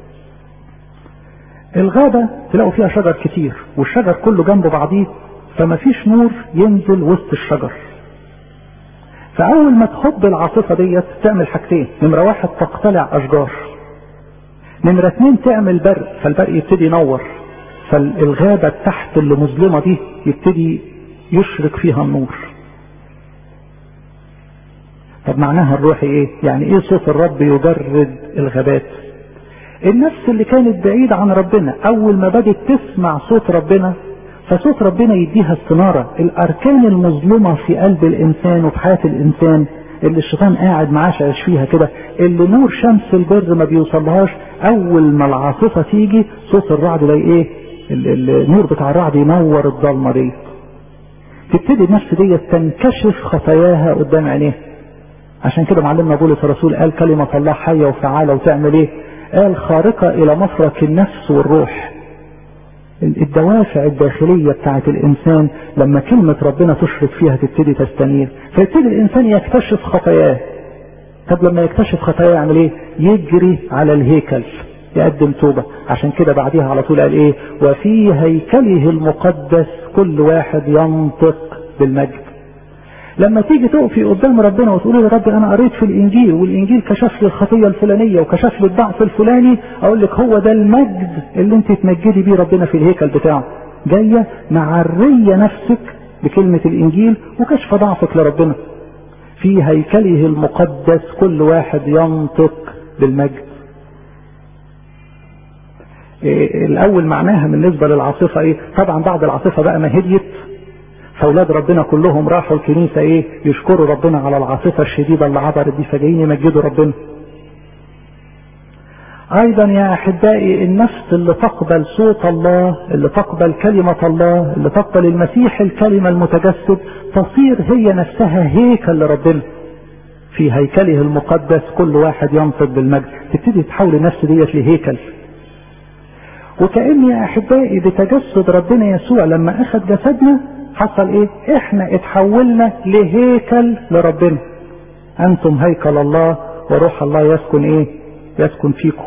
الغابة تلاقوا فيها شجر كتير والشجر كله جنب بعضيه، فما فيش نور ينزل وسط الشجر. فاول ما تهب العاصفة ديت تعمل حاجتين: نمرة واحد تقتلع اشجار، نمرة اتنين تعمل برق، فالبرق يبتدي ينور، فالغابة تحت اللي مظلمة دي يبتدي يشرق فيها النور. طب معناها الروحي ايه؟ يعني ايه صوت الرب يجرد الغابات؟ النفس اللي كانت بعيدة عن ربنا اول ما بدت تسمع صوت ربنا، فصوت ربنا يديها استنارة. الاركان المظلمة في قلب الانسان وفي حياة الانسان اللي الشيطان قاعد معاشش فيها كده، اللي نور شمس البر ما بيوصلهاش، اول ما العاصفة تيجي صوت الرعد ده ايه؟ النور بتاع الرعد ينور الضلمة دي، تبتدي النفس دي تنكشف خطاياها قدام عينيها. عشان كده معلمنا بولس الرسول قال كلمة الله حية وفعالة وتعمل ايه؟ قال خارقة الى مفرق النفس والروح. الدوافع الداخلية بتاعت الانسان لما كلمة ربنا تشرق فيها تبتدي تستنير، فيبتدي الانسان يكتشف خطاياه. طب لما يكتشف خطاياه يعمل ايه؟ يجري على الهيكل يقدم توبة. عشان كده بعديها على طول قال ايه؟ وفي هيكله المقدس كل واحد ينطق بالمجد. لما تيجي تقفي قدام ربنا وتقولي يا رب انا قريت في الانجيل والانجيل كشف لي الخطيه الفلانيه وكشف لي الضعف الفلاني، اقول لك هو ده المجد اللي انت تمجدي بيه ربنا في الهيكل بتاعه. جايه معريه نفسك بكلمه الانجيل وكشف ضعفك لربنا. في هيكله المقدس كل واحد ينطق بالمجد. إيه الاول معناها بالنسبه للعاصفه ايه؟ طبعا بعد العاصفه بقى ما هديت، فاولاد ربنا كلهم راحوا الكنيسه ايه؟ يشكروا ربنا على العاصفه الشديده اللي عبرت دي، فجايين يمجدوا ربنا. ايضا يا احبائي النفس اللي تقبل صوت الله، اللي تقبل كلمه الله، اللي تقبل المسيح الكلمه المتجسد، تصير هي نفسها هيكل لربنا. في هيكله المقدس كل واحد ينطق بالمجد. تبتدي تحول النفس ديت لهيكل. وكأن يا احبائي بتجسد ربنا يسوع لما اخذ جسدنا حصل ايه؟ احنا اتحولنا لهيكل لربنا. انتم هيكل الله وروح الله يسكن ايه؟ يسكن فيكم.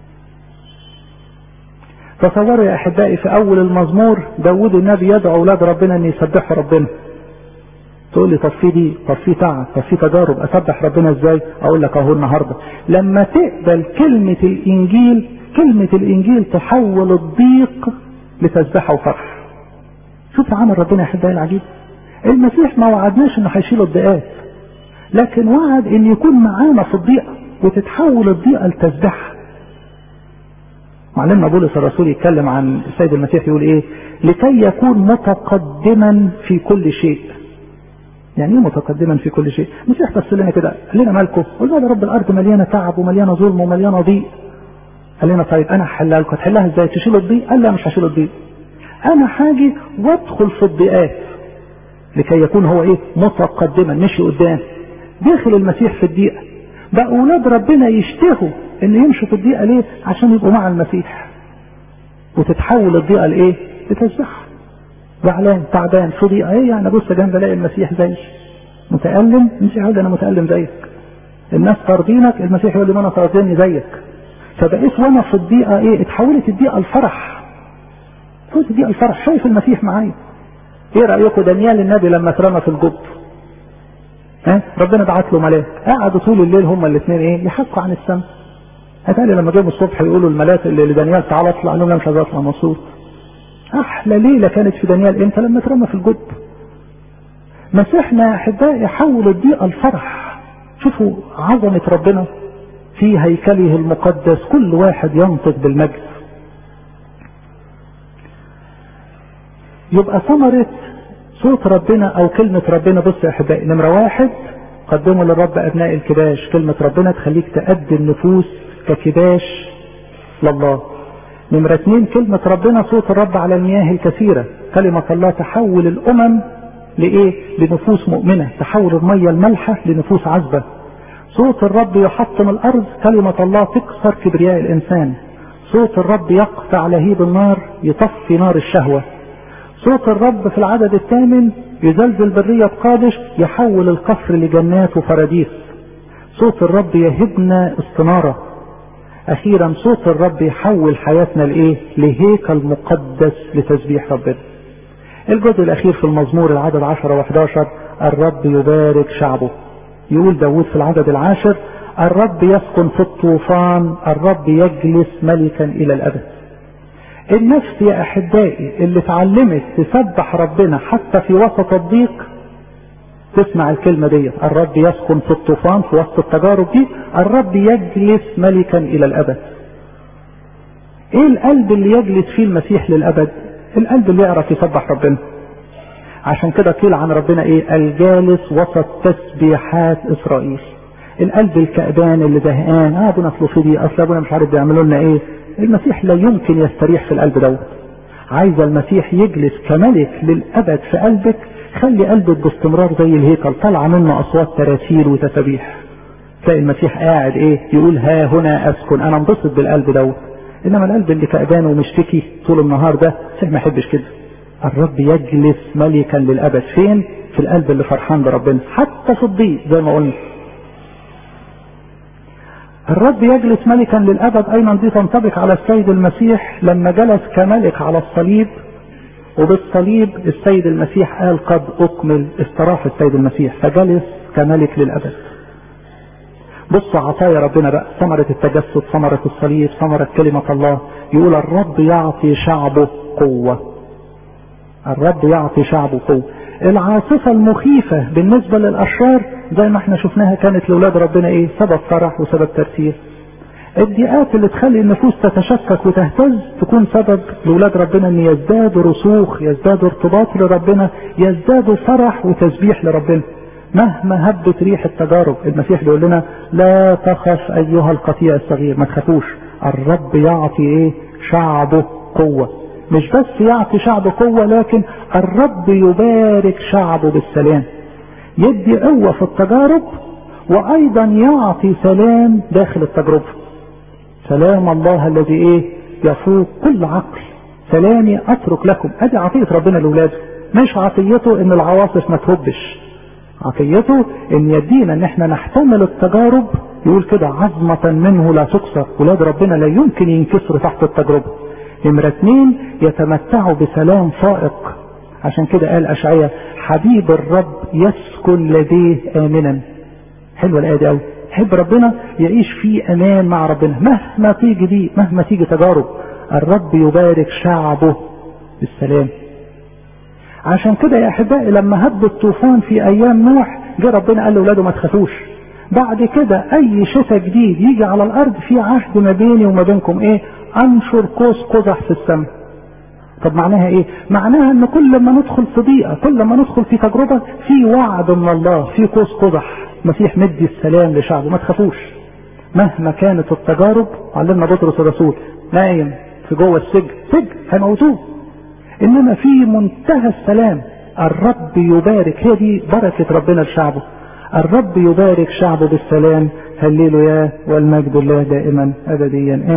تصوروا يا احبائي في اول المزمور داود النبي يدعو اولاد ربنا ان يسبحوا ربنا. تقول لي طب في دي، طب في تعب، طب في تجارب، اسبح ربنا ازاي؟ اقول لك اهو النهارده لما تقبل كلمه الانجيل، كلمه الانجيل تحول الضيق لتسبحه وفرح. شوف عمل ربنا يا احبائي العجيب. المسيح ما وعدناش انه هيشيل الضيقات، لكن وعد ان يكون معانا في الضيقه وتتحول الضيقه لتسبحه. معلمنا بولس الرسول يتكلم عن السيد المسيح يقول ايه؟ لكي يكون متقدما في كل شيء. يعني ايه متقدما في كل شيء؟ المسيح بص لنا كده قال لنا مالكم؟ قلنا يا رب الارض مليانه تعب ومليانه ظلم ومليانه ضيق. قال لنا طيب انا هحلها لكم. هتحلها ازاي؟ تشيل الضيق؟ قال لا مش هشيل الضيق، انا حاجي وادخل في الضيقات لكي يكون هو ايه؟ متقدما، مشي قدام. داخل المسيح في الضيقه. بقى اولاد ربنا يشتهوا ان يمشوا في الضيقه ليه؟ عشان يبقوا مع المسيح وتتحول الضيقه لايه؟ لتسبح. زعلان تعبان في ضيقه ايه؟ يعني بص جنب الاقي المسيح زي متالم، مش عاوز انا متالم زيك. الناس طاردينك، المسيح يقول لي ما انا طاردني زيك. فبقيت وانا في الضيقه ايه؟ اتحولت الضيقه الفرح. اتحولت الضيقه الفرح، شايف المسيح معايا. ايه رايكم دانيال النبي لما اترمى في الجب؟ ها؟ ربنا بعت له ملاك، قعدوا طول الليل هما الاثنين ايه؟ يحكوا عن السماء. هتقالي لما جم الصبح يقولوا الملاك اللي لدانيال تعالى اطلع، قال لهم لا مش عايز اطلع، مبسوط. احلى ليله كانت في دانيال امتى؟ لما اترمى في الجب. مسيحنا يا احبائي يحول الضيقه الفرح. شوفوا عظمه ربنا في هيكله المقدس، كل واحد ينطق بالمجد. يبقى ثمرة صوت ربنا او كلمة ربنا، بص يا احبائي، نمرة واحد قدموا للرب ابناء الكباش. كلمة ربنا تخليك تقدم نفوس ككباش لله. نمرة اتنين كلمة ربنا صوت الرب على المياه الكثيرة. كلمة الله تحول الامم لايه؟ لنفوس مؤمنة، تحول المية المالحة لنفوس عذبة. صوت الرب يحطم الارض، كلمة الله تكسر كبرياء الانسان. صوت الرب يقطع لهيب النار، يطفي نار الشهوة. صوت الرب في العدد الثامن يزلزل برية قادش، يحول القفر لجنات وفراديس. صوت الرب يهبنا استنارة. اخيرا صوت الرب يحول حياتنا لايه؟ لهيكل مقدس لتسبيح ربنا. الجزء الاخير في المزمور العدد عشرة وحداشر، الرب يبارك شعبه. يقول داود في العدد العاشر، الرب يسكن في الطوفان، الرب يجلس ملكا الى الابد. النفس يا احبائي اللي اتعلمت تسبح ربنا حتى في وسط الضيق تسمع الكلمة دي، الرب يسكن في الطوفان، في وسط التجارب دي الرب يجلس ملكا الى الابد. ايه القلب اللي يجلس فيه المسيح للابد؟ القلب اللي يعرف يسبح ربنا. عشان كده قيل عن ربنا ايه؟ الجالس وسط تسبيحات اسرائيل. القلب الكأبان اللي زهقان، اه ابونا فلوفيدي، اصل ابونا مش عارف بيعملوا لنا ايه. المسيح لا يمكن يستريح في القلب دوت. عايز المسيح يجلس كملك للابد في قلبك، خلي قلبك باستمرار زي الهيكل طالعه منه اصوات تراتيل وتسابيح. تلاقي المسيح قاعد ايه؟ يقول ها هنا اسكن. انا انبسط بالقلب دوت. انما القلب اللي كأبان ومشتكي طول النهار ده المسيح ما يحبش كده. الرب يجلس ملكا للابد فين؟ في القلب اللي فرحان بربنا حتى في الضيق. زي ما قلنا الرب يجلس ملكا للابد، ايضا دي تنطبق على السيد المسيح لما جلس كملك على الصليب. وبالصليب السيد المسيح قال قد اكمل، استراح السيد المسيح فجلس كملك للابد. بصوا عطايا ربنا بقى، ثمرة التجسد، ثمرة الصليب، ثمرة كلمة الله. يقول الرب يعطي شعبه قوة. الرب يعطي شعبه قوة. العاصفة المخيفة بالنسبة للأشرار زي ما احنا شفناها كانت لأولاد ربنا ايه؟ سبب فرح وسبب ترتيب. الضيقات اللي تخلي النفوس تتشكك وتهتز تكون سبب لأولاد ربنا ان يزدادوا رسوخ، يزدادوا ارتباط لربنا، يزدادوا فرح وتسبيح لربنا. مهما هبت ريح التجارب المسيح بيقول لنا لا تخف ايها القطيع الصغير، ما تخافوش. الرب يعطي ايه؟ شعبه قوة. مش بس يعطي شعبه قوة، لكن الرب يبارك شعبه بالسلام. يدي قوة في التجارب وايضا يعطي سلام داخل التجربة. سلام الله الذي ايه؟ يفوق كل عقل. سلامي اترك لكم. ادي عطية ربنا لاولاده. مش عطيته ان العواصف ما تهبش، عطيته ان يدينا ان احنا نحتمل التجارب. يقول كده عظمة منه لا تكسر. ولاد ربنا لا يمكن ينكسروا تحت التجربة. نمرة اتنين يتمتعوا بسلام فائق. عشان كده قال اشعياء حبيب الرب يسكن لديه امنا. حلوة الايه دي قوي. حب ربنا يعيش في امان مع ربنا مهما تيجي دي، مهما تيجي تجارب. الرب يبارك شعبه بالسلام. عشان كده يا احبائي لما هب الطوفان في ايام نوح جه ربنا قال لاولاده ما تخافوش. بعد كده اي شتاء جديد يجي على الارض في عهد ما بيني وما بينكم ايه؟ انشر قوس قزح في السماء. طب معناها ايه؟ معناها ان كل ما ندخل في ضيقه، كل ما ندخل في تجربه، في وعد من الله، في قوس قزح. مسيح مدي السلام لشعبه، ما تخافوش مهما كانت التجارب. علمنا بطرس الرسول نايم في جوه السجن، سجن هيموتوه، انما في منتهى السلام. الرب يبارك، هي دي بركة ربنا لشعبه. الرب يبارك شعبه بالسلام. هللويا والمجد لله دائما ابديا.